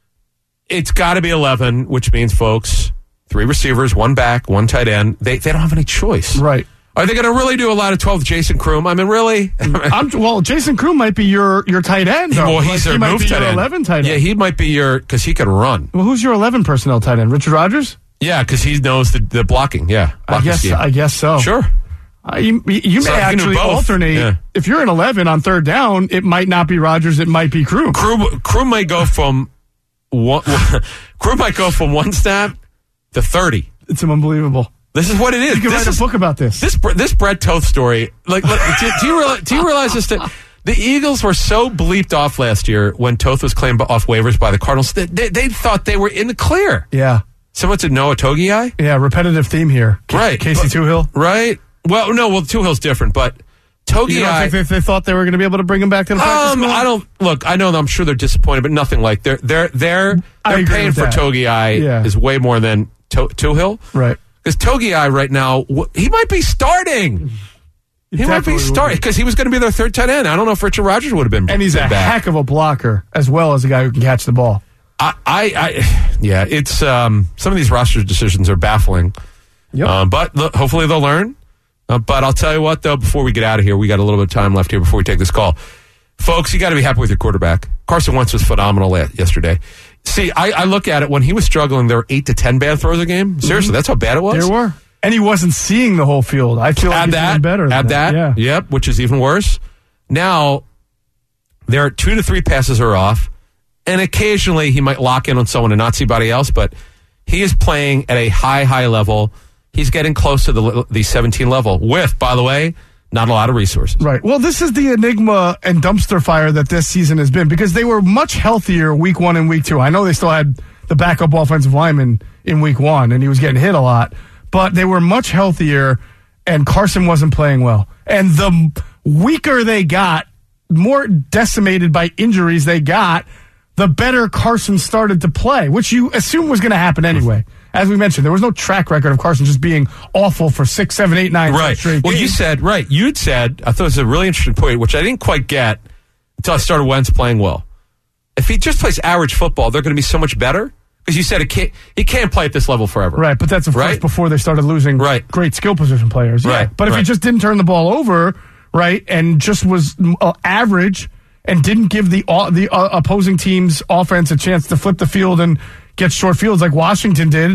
it's got to be eleven, which means, folks, three receivers, one back, one tight end. They they don't have any choice. Right. Are they going to really do a lot of twelve? Jason Kroom? I mean, really? I'm, well, Jason Kroom might be your, your tight end. Though. well, Like, he's he their might move be tight your end. eleven tight end. Yeah, he might be your because he can run. Well, who's your eleven personnel tight end? Richard Rodgers? Yeah, because he knows the, the blocking. Yeah, I blocking guess. scheme. I guess so. Sure. Uh, you, you So may you can do actually both. alternate. Yeah. If you're an eleven on third down, it might not be Rodgers. It might be Kroom. Kroom, Kroom might go from one. Kroom might go from one snap to thirty. It's unbelievable. This is what it is. You can this write is, a book about this. This this Brett Toth story. Like, look, do, do you realize? Do you realize this? That the Eagles were so bleeped off last year when Toth was claimed off waivers by the Cardinals. They, they, they thought they were in the clear. Yeah. Someone said Noah Togiai. Yeah, repetitive theme here. K- Right. Casey But- Toohill. Right. Well, no. Well, Two Hill's different, but Togiai. You don't think they, they thought they were going to be able to bring him back to the practice Um, squad? I don't look. I know. I'm sure they're disappointed, but nothing like they're they're they're I they're agree paying with for that. Togiai Yeah. is way more than to, Tuhill, Right. Because Togiai right now wh- he might be starting. He might be definitely starting would. because he was going to be their third tight end. I don't know if Richard Rodgers would have been. And he's a been back. heck of a blocker as well as a guy who can catch the ball. I, I, I yeah. It's um, some of these roster decisions are baffling. Yep. Um, but look, hopefully they'll learn. Uh, but I'll tell you what, though, before we get out of here, we got a little bit of time left here before we take this call. Folks, you got to be happy with your quarterback. Carson Wentz was phenomenal la- yesterday. See, I, I look at it, when he was struggling, there were eight to ten bad throws a game. Seriously, Mm-hmm. that's how bad it was? There were. And he wasn't seeing the whole field. I feel like Add he's that. doing better than Add that. Yeah. Yep, which is even worse. Now, there are two to three passes are off, and occasionally he might lock in on someone and not see anybody else, but he is playing at a high, high level. He's getting close to the the seventeen level with, by the way, not a lot of resources. Right. Well, this is the enigma and dumpster fire that this season has been because they were much healthier week one and week two. I know they still had the backup offensive lineman in week one, and he was getting hit a lot, but they were much healthier, and Carson wasn't playing well. And the weaker they got, more decimated by injuries they got, the better Carson started to play, which you assume was going to happen anyway. As we mentioned, there was no track record of Carson just being awful for six, seven, eight, nine Right. straight Well, you games. said, right, you'd said, I thought it was a really interesting point, which I didn't quite get until I started Wentz playing well. If he just plays average football, they're going to be so much better. Because you said it can't, he can't play at this level forever. Right, but that's of course Right? before they started losing Right. great skill position players. Yeah. Right, But if he right. just didn't turn the ball over, right, and just was uh, average and didn't give the uh, the uh, opposing team's offense a chance to flip the field and get short fields like Washington did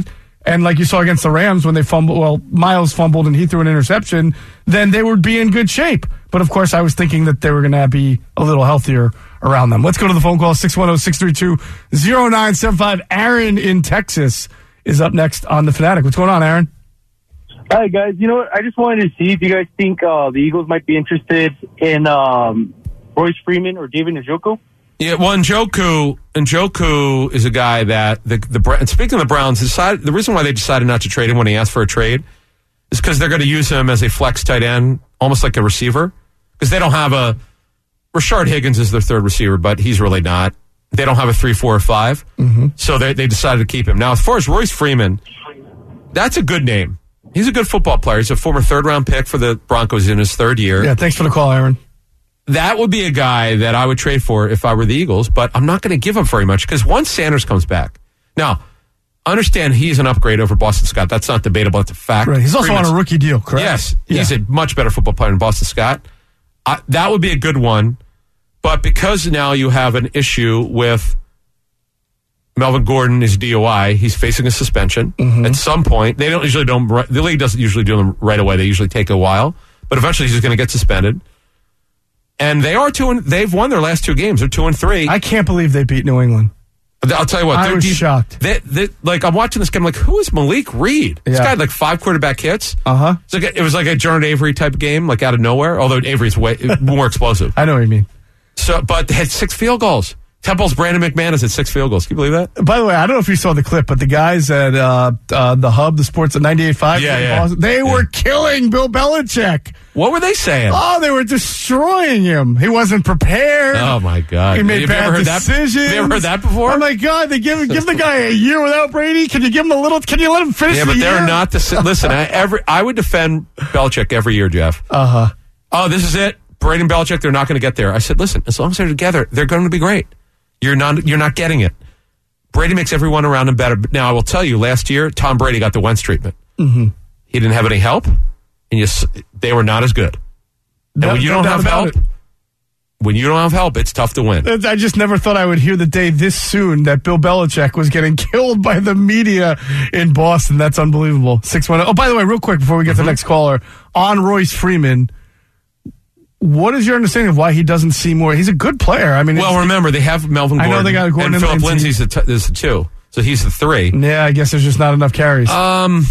and like you saw against the Rams when they fumbled, well, Miles fumbled and he threw an interception, then they would be in good shape. But of course, I was thinking that they were going to be a little healthier around them. Let's go to the phone call, six one zero, six three two, zero nine seven five. Aaron in Texas is up next on The Fanatic. What's going on, Aaron? Hi, guys. You know what? I just wanted to see if you guys think uh, the Eagles might be interested in um, Royce Freeman or David Njoku. Yeah, well, Njoku, Njoku is a guy that the the and speaking of the Browns, decided the reason why they decided not to trade him when he asked for a trade is because they're going to use him as a flex tight end, almost like a receiver, because they don't have a Rashard Higgins is their third receiver, but he's really not. They don't have a three, four, or five, mm-hmm. so they they decided to keep him. Now, as far as Royce Freeman, that's a good name. He's a good football player. He's a former third round pick for the Broncos in his third year. Yeah, thanks for the call, Aaron. That would be a guy that I would trade for if I were the Eagles, but I'm not going to give up very much because once Sanders comes back. Now, understand he's an upgrade over Boston Scott. That's not debatable. It's a fact. Right. He's also Freeman's, on a rookie deal, correct? Yes. Yeah. He's a much better football player than Boston Scott. I, that would be a good one. But because now you have an issue with Melvin Gordon, his D O I, he's facing a suspension mm-hmm. at some point. They don't usually don't. The league doesn't usually do them right away. They usually take a while, but eventually he's going to get suspended. And they are two. And they've won their last two games. They're two and three. I can't believe they beat New England. I'll tell you what. I was deep, shocked. They, they, like I'm watching this game. I'm like, who is Malik Reed? This yeah. guy had like five quarterback hits. Uh huh. Like it was like a Jordan Avery type of game, like out of nowhere. Although Avery's way more explosive. I know what you mean. So, but they had six field goals. Temple's Brandon McManus had six field goals. Can you believe that? By the way, I don't know if you saw the clip, but the guys at uh, uh, the Hub, the Sports at ninety-eight point five, yeah, yeah. Boston, they yeah. were killing Bill Belichick. What were they saying? Oh, they were destroying him. He wasn't prepared. Oh, my God. He made have bad you ever heard decisions. That? Have you ever heard that before? Oh, my God. They give give the guy a year without Brady. Can you give him a little? Can you let him finish yeah, the but year? they're not the Listen, I, every, I would defend Belichick every year, Jeff. Uh-huh. Oh, this is it. Brady and Belichick, they're not going to get there. I said, listen, as long as they're together, they're going to be great. You're not You're not getting it. Brady makes everyone around him better. Now, I will tell you, last year, Tom Brady got the Wentz treatment. Mm-hmm. He didn't have any help, and you, they were not as good. And No, when you no don't have doubt help, about it. when you don't have help, it's tough to win. I just never thought I would hear the day this soon that Bill Belichick was getting killed by the media in Boston. That's unbelievable. six one zero. Oh, by the way, real quick before we get mm-hmm. to the next caller, on Royce Freeman, what is your understanding of why he doesn't see more? He's a good player. I mean, well, remember they have Melvin Gordon. I know they got Gordon and Philip Lindsay. Lindsay's the t- is the two, so he's the three. Yeah, I guess there's just not enough carries. Um,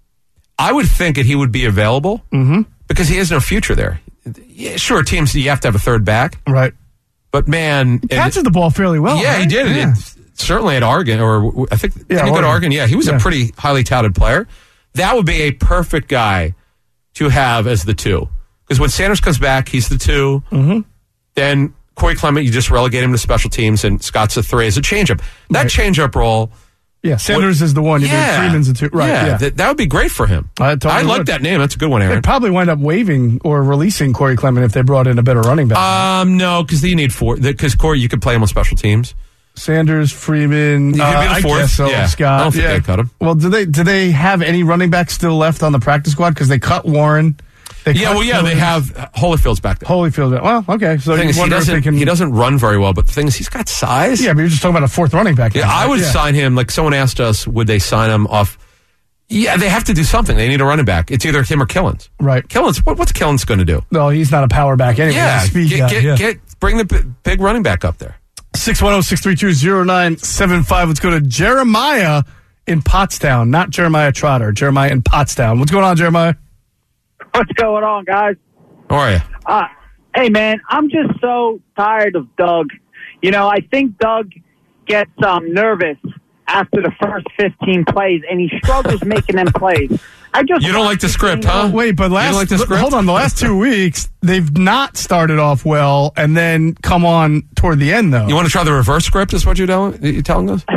I would think that he would be available mm-hmm. because he has no future there. Yeah, sure, teams you have to have a third back, right? But man, he catches the ball fairly well. Yeah, right? he did. Yeah. It, Certainly at Oregon, or I think yeah, did he go to Oregon? Yeah, he was yeah. a pretty highly touted player. That would be a perfect guy to have as the two. Because when Sanders comes back, he's the two. Mm-hmm. Then Corey Clement, you just relegate him to special teams, and Scott's a three as a changeup. That right. changeup role. Yeah, Sanders would, is the one. You yeah, mean Freeman's the two. Right, yeah. yeah. That, that would be great for him. I, totally I like would. that name. That's a good one, Aaron. They'd probably wind up waiving or releasing Corey Clement if they brought in a better running back. Um, no, because you need four. Because Corey, you could play him on special teams. Sanders, Freeman, you uh, could be the fourth. I guess so. Yeah. Scott. I don't think yeah. they cut him. Well, do they do they have any running backs still left on the practice squad? Because they cut Warren. They yeah, cut well, yeah, Clemens. they have Holyfield's back there. Holyfield. Well, okay. So the thing you is, he wonder if doesn't they can. he doesn't run very well, but the thing is, he's got size. Yeah, but you're just talking about a fourth running back. Yeah, now, I right? would yeah. sign him. Like someone asked us, would they sign him off? Yeah, they have to do something. They need a running back. It's either him or Killens. Right. Killens. What, what's Killens going to do? No, he's not a power back anyway. Yeah, he's a speed get, guy. get, yeah. get, bring the b- big running back up there. six one zero, six three two, zero nine seven five. Let's go to Jeremiah in Pottstown. Not Jeremiah Trotter. Jeremiah in Pottstown. What's going on, Jeremiah? What's going on, guys? How are you? Uh, hey, man, I'm just so tired of Doug. You know, I think Doug gets um, nervous after the first fifteen plays, and he struggles making them plays. I just You don't like the script, huh? Wait, but last you don't like the script? hold on. The last two weeks, they've not started off well and then come on toward the end, though. You want to try the reverse script? Is what you're telling you telling us?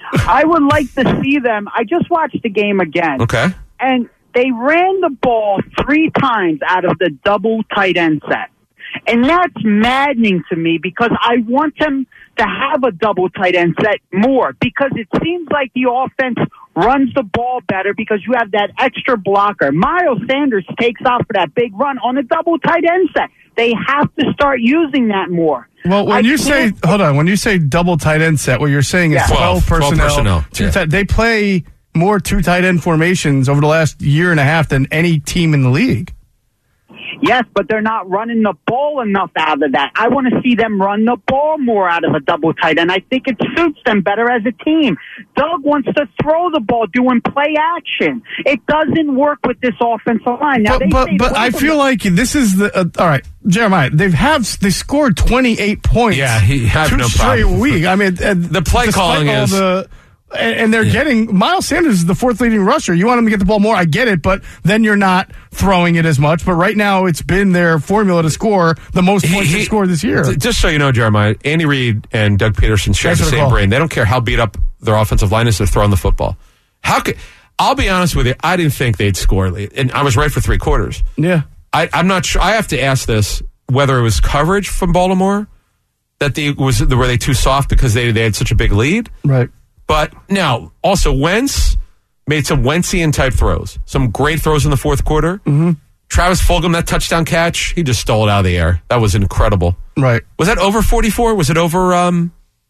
I would like to see them. I just watched the game again. Okay. And they ran the ball three times out of the double tight end set. And that's maddening to me because I want them to have a double tight end set more because it seems like the offense runs the ball better because you have that extra blocker. Miles Sanders takes off for that big run on a double tight end set. They have to start using that more. Well, when I you say, can't- hold on, when you say double tight end set, what you're saying is Yeah. twelve, twelve, twelve personnel. personnel. Two Yeah. tight, they play more two tight end formations over the last year and a half than any team in the league. Yes, but they're not running the ball enough out of that. I want to see them run the ball more out of a double tight end. I think it suits them better as a team. Doug wants to throw the ball, doing play action. It doesn't work with this offensive line. Now, but but, but I feel like this is the uh, all right, Jeremiah. They've have they scored twenty-eight points. Yeah, he had two no straight problem. week. I mean, uh, the play calling all is. The, And, and they're yeah. getting Miles Sanders is the fourth leading rusher. You want him to get the ball more, I get it, but then you're not throwing it as much. But right now, it's been their formula to score the most points he, he, they scored this year. Just so you know, Jeremiah, Andy Reid and Doug Peterson share the same brain. They don't care how beat up their offensive line is; they're throwing the football. How could? I'll be honest with you. I didn't think they'd score, and I was right for three quarters. Yeah, I, I'm not sure. I have to ask this: whether it was coverage from Baltimore that they was were they too soft because they they had such a big lead, right? But now, also, Wentz made some Wentzian type throws. Some great throws in the fourth quarter. Mm-hmm. Travis Fulgham, that touchdown catch, he just stole it out of the air. That was incredible. Right. Was that over forty-four? Was it over um,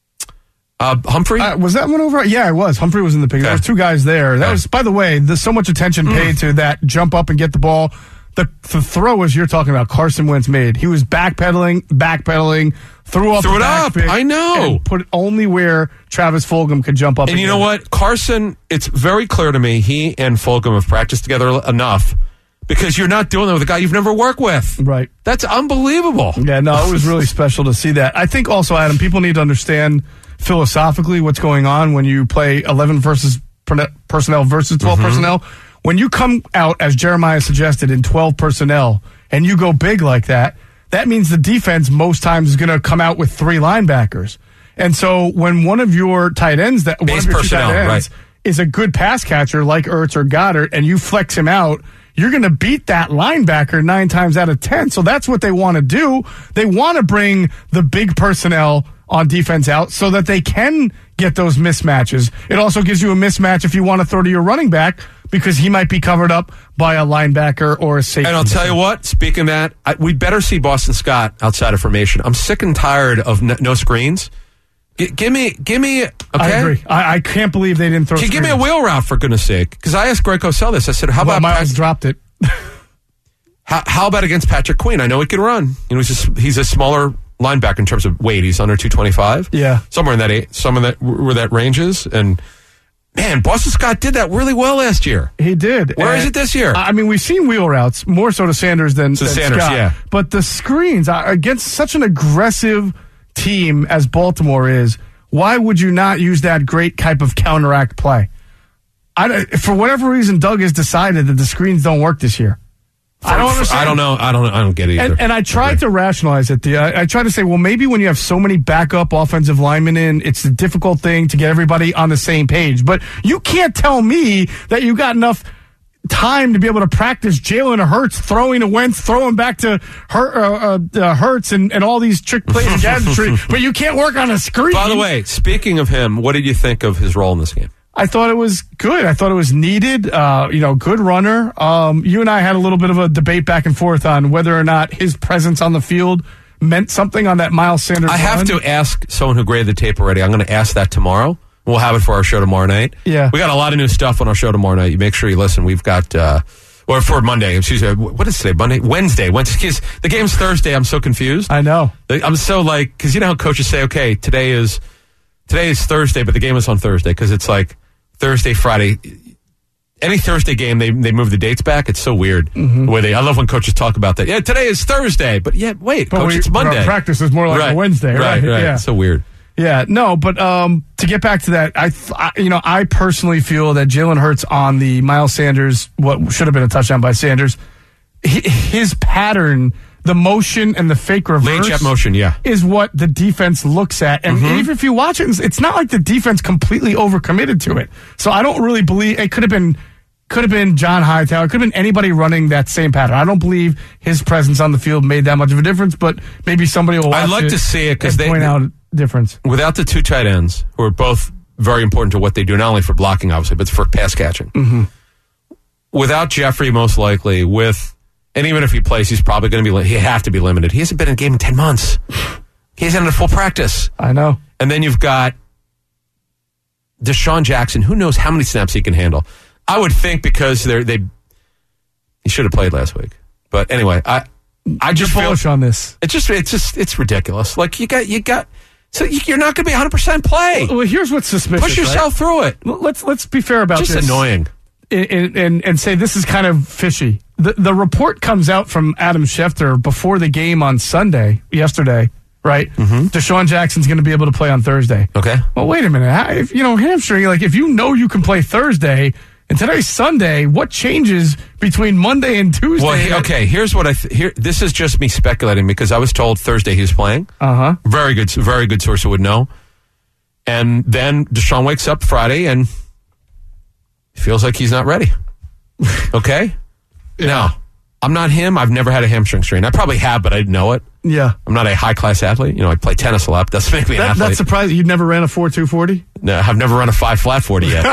uh, Humphrey? Uh, was that one over? Yeah, it was. Humphrey was in the picture. Okay. There was two guys there. That okay. was, by the way, there's so much attention paid mm. to that jump up and get the ball. The, the throw, as you're talking about, Carson Wentz made. He was backpedaling, backpedaling, threw up threw the it up. I know. And put it only where Travis Fulgham could jump up. And you know what? Carson, it's very clear to me, he and Fulgham have practiced together enough because you're not doing that with a guy you've never worked with. Right. That's unbelievable. Yeah, no, it was really special to see that. I think also, Adam, people need to understand philosophically what's going on when you play eleven versus personnel versus twelve mm-hmm. personnel. When you come out, as Jeremiah suggested, in twelve personnel, and you go big like that, that means the defense most times is going to come out with three linebackers. And so when one of your tight ends, that Base one of your personnel, tight ends right. is a good pass catcher like Ertz or Goddard, and you flex him out, you're going to beat that linebacker nine times out of ten. So that's what they want to do. They want to bring the big personnel on defense out so that they can get those mismatches. It also gives you a mismatch if you want to throw to your running back because he might be covered up by a linebacker or a safety. And I'll tell you what, speaking of that, I, we'd better see Boston Scott outside of formation. I'm sick and tired of no, no screens. G- give me, give me, okay? I agree. I, I can't believe they didn't throw Can you screens. give me a wheel route, for goodness sake? Because I asked Greg Cosell this. I said, how well, about... Miles Pat- dropped it. how, how about against Patrick Queen? I know he can run. You know, he's just, he's a smaller linebacker in terms of weight. He's under two twenty-five. Yeah. Somewhere in that eight, some of that where that range is. And man, Boston Scott did that really well last year. He did. Where and, is it this year? I mean, we've seen wheel routes, more so to Sanders than, to than Sanders, Scott. Yeah. But the screens are against such an aggressive team as Baltimore is, why would you not use that great type of counteract play? I, for whatever reason, Doug has decided that the screens don't work this year. For, I don't understand. I don't know. I don't. I don't get it either. And, and I tried to rationalize it. The, I, I tried to say, well, maybe when you have so many backup offensive linemen in, it's a difficult thing to get everybody on the same page. But you can't tell me that you got enough time to be able to practice Jalen Hurts throwing to Wentz, throwing back to Hurt, uh, uh, Hurts, and, and all these trick plays and gadgetry. But you can't work on a screen. By the way, speaking of him, what did you think of his role in this game? I thought it was good. I thought it was needed. Uh, you know, good runner. Um, you and I had a little bit of a debate back and forth on whether or not his presence on the field meant something on that Miles Sanders I have run. to ask someone who graded the tape already. I'm going to ask that tomorrow. We'll have it for our show tomorrow night. Yeah. We got a lot of new stuff on our show tomorrow night. You make sure you listen. We've got, uh, or for Monday, excuse me. What is today? Monday? Wednesday. Wednesday. The game's Thursday. I'm so confused. I know. I'm so like, because you know how coaches say, okay, today is, today is Thursday, but the game is on Thursday because it's like, Thursday, Friday, any Thursday game, they they move the dates back. It's so weird. Mm-hmm. The way they, I love when coaches talk about that. Yeah, today is Thursday, but yeah, wait, but coach, we, it's Monday. Our practice is more like right. a Wednesday, right? Right, right. Yeah. It's so weird. Yeah, no, but um, to get back to that, I, th- I you know, I personally feel that Jalen Hurts on the Miles Sanders, what should have been a touchdown by Sanders, his pattern. The motion and the fake reverse late jet motion, yeah, is what the defense looks at. And mm-hmm. even if you watch it, it's not like the defense completely overcommitted to it. So I don't really believe it could have been could have been John Hightower. It could have been anybody running that same pattern. I don't believe his presence on the field made that much of a difference, but maybe somebody will watch I'd like it to see it because they point out a difference. Without the two tight ends, who are both very important to what they do, not only for blocking, obviously, but for pass catching. Mm-hmm. Without Jeffrey, most likely, with and even if he plays, he's probably going to be, he have to be limited. He hasn't been in a game in ten months. He hasn't had a full practice. I know. And then you've got Deshaun Jackson, who knows how many snaps he can handle? I would think because they're, they he should have played last week. But anyway, I I just You're bullish feel on this. It's just it's just it's ridiculous. Like you got you got so you're not going to be one hundred percent play. Well, here's what's suspicious. Push yourself right? through it. L- Let's let's be fair about Just this. annoying. And, and and say this is kind of fishy. The the report comes out from Adam Schefter before the game on Sunday, yesterday, right? Mm-hmm. Deshaun Jackson's going to be able to play on Thursday. Okay. Well, wait a minute. How, if you know hamstring, like if you know you can play Thursday and today's Sunday, what changes between Monday and Tuesday? Well, he- okay. Here's what I th- here. This is just me speculating because I was told Thursday he was playing. Uh huh. Very good, very good source who would know. And then Deshaun wakes up Friday and feels like he's not ready. Okay? Yeah. Now, I'm not him. I've never had a hamstring strain. I probably have, but I didn't know it. Yeah. I'm not a high-class athlete. You know, I play tennis a lot. Doesn't make me an That, athlete. that's surprising. You've never ran a four two forty? No, I've never run a five flat forty yet.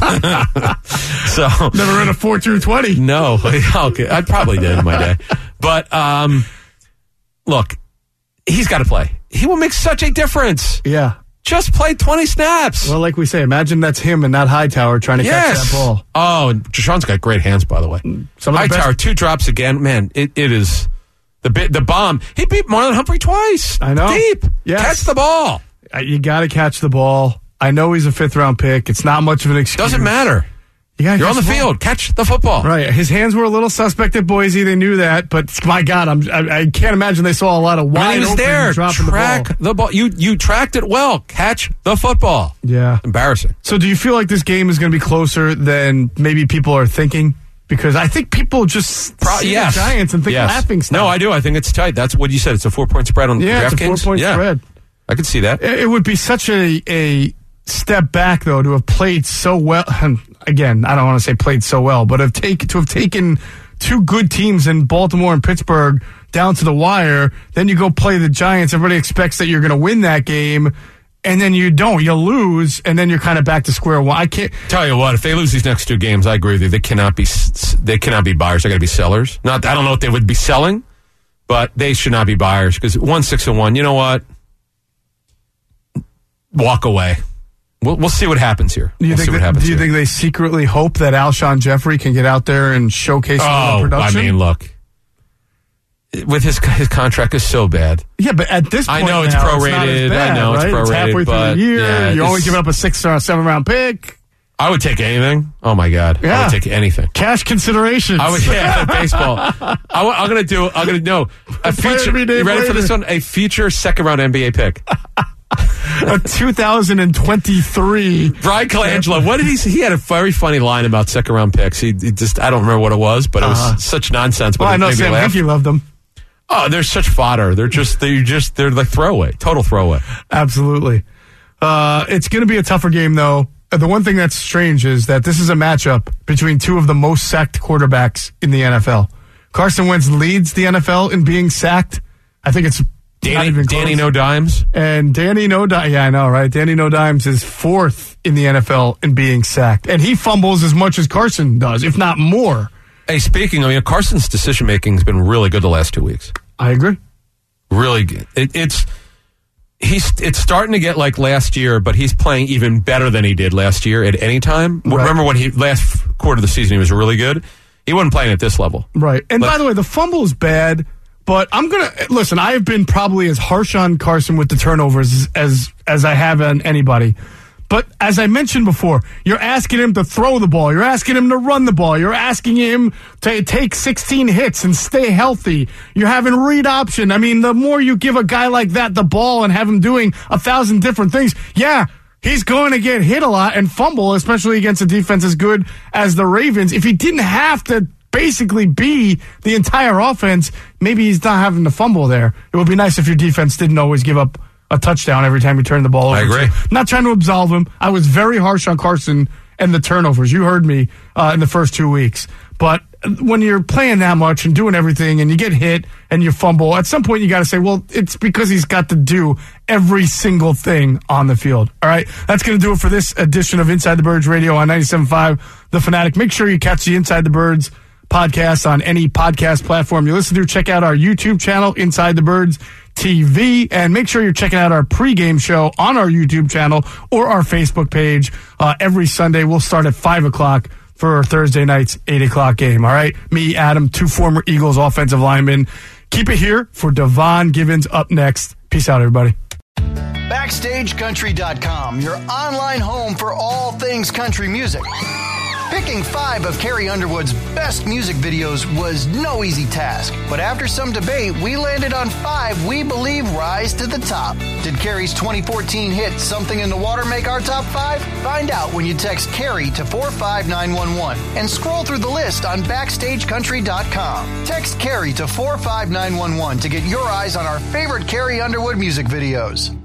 So Never ran a four two twenty? no, okay, I probably did in my day. But um, look, he's got to play. He will make such a difference. Yeah. Just play twenty snaps. Well, like we say, imagine that's him and not Hightower trying to yes. catch that ball. Oh, and Deshaun's got great hands, by the way. Some of the Hightower, best- two drops again. Man, it, it is the bit, the bomb. He beat Marlon Humphrey twice. I know. Deep. Yes. Catch the ball. Uh, You got to catch the ball. I know he's a fifth round pick. It's not much of an excuse. Doesn't matter. You gotta You're catch on the ball. field. Catch the football. Right. His hands were a little suspect at Boise. They knew that, but my God, I'm, I, I can't imagine they saw a lot of When wide he was open there, dropping track the ball. the ball. You you tracked it well. Catch the football. Yeah. Embarrassing. So, do you feel like this game is going to be closer than maybe people are thinking? Because I think people just Pro- see yes. the Giants and think yes. laughing stuff. No, I do. I think it's tight. That's what you said. It's a four point spread on Yeah, it's a DraftKings. four-point yeah. spread. I could see that. It would be such a a step back, though, to have played so well. Again, I don't want to say played so well, but have take, to have taken two good teams in Baltimore and Pittsburgh down to the wire. Then you go play the Giants. Everybody expects that you're going to win that game, and then you don't. You lose, and then you're kind of back to square one. I can't. Tell you what, if they lose these next two games, I agree with you. They cannot be they cannot be buyers. They got to be sellers. Not I don't know if they would be selling, but they should not be buyers because one six and one. You know what? Walk away. We'll, we'll see what happens here. Do you, we'll think, see what that, happens do you here. think they secretly hope that Alshon Jeffrey can get out there and showcase some of Oh, the production? I mean, look. With his his contract is so bad. Yeah, but at this I point know it's now, prorated. not as I bad, know it's right? prorated, halfway through but, the year. yeah, You're only it's- giving up a six or seven round pick. I would take anything. Oh my god, I Yeah. would take anything. Cash considerations. I would, yeah, baseball. I, am going to do. I'm going to no a Player future. every day You ready for later. this one? A future second round N B A pick. a two thousand twenty-three. Brian Colangelo. What did he say? He had a very funny line about second round picks. He, he just I don't remember what it was, but it was Uh-huh. such nonsense. But Well, it I know made me Sam laugh. Hinkie loved them. Oh, they're such fodder. They're just they're just they're like throwaway, total throwaway. Absolutely. Uh, it's going to be a tougher game, though. Uh, The one thing that's strange is that this is a matchup between two of the most sacked quarterbacks in the N F L. Carson Wentz leads the N F L in being sacked. I think it's not Danny, even Danny close. No Dimes. And Danny No Dimes, yeah, I know, right? Danny No Dimes is fourth in the N F L in being sacked. And he fumbles as much as Carson does, if not more. Hey, speaking, I mean, Carson's decision making has been really good the last two weeks. I agree. Really good. It, it's he's it's starting to get like last year, but he's playing even better than he did last year at any time. Right. Remember when he last quarter of the season he was really good? He wasn't playing at this level. Right. And But- by the way, the fumble is bad, but I'm going to listen, I have been probably as harsh on Carson with the turnovers as as I have on anybody. But as I mentioned before, you're asking him to throw the ball. You're asking him to run the ball. You're asking him to take sixteen hits and stay healthy. You're having read option. I mean, the more you give a guy like that the ball and have him doing a thousand different things, yeah, he's going to get hit a lot and fumble, especially against a defense as good as the Ravens. If he didn't have to basically be the entire offense, maybe he's not having to fumble there. It would be nice if your defense didn't always give up a touchdown every time you turn the ball over. I agree. So, I'm not trying to absolve him. I was very harsh on Carson and the turnovers. You heard me uh, in the first two weeks. But when you're playing that much and doing everything and you get hit and you fumble, at some point you got to say, well, it's because he's got to do every single thing on the field. All right. That's going to do it for this edition of Inside the Birds Radio on ninety-seven point five The Fanatic. Make sure you catch the Inside the Birds podcast on any podcast platform you listen to. Check out our YouTube channel, Inside the Birds T V. And make sure you're checking out our pregame show on our YouTube channel or our Facebook page. Uh, every Sunday, we'll start at five o'clock for Thursday night's eight o'clock game. All right? Me, Adam, two former Eagles offensive linemen. Keep it here for Devon Givens up next. Peace out, everybody. Backstage Country dot com, your online home for all things country music. Picking five of Carrie Underwood's best music videos was no easy task, but after some debate, we landed on five we believe rise to the top. Did Carrie's twenty fourteen hit Something in the Water make our top five? Find out when you text Carrie to four five nine one one and scroll through the list on Backstage Country dot com. Text Carrie to four five nine one one to get your eyes on our favorite Carrie Underwood music videos.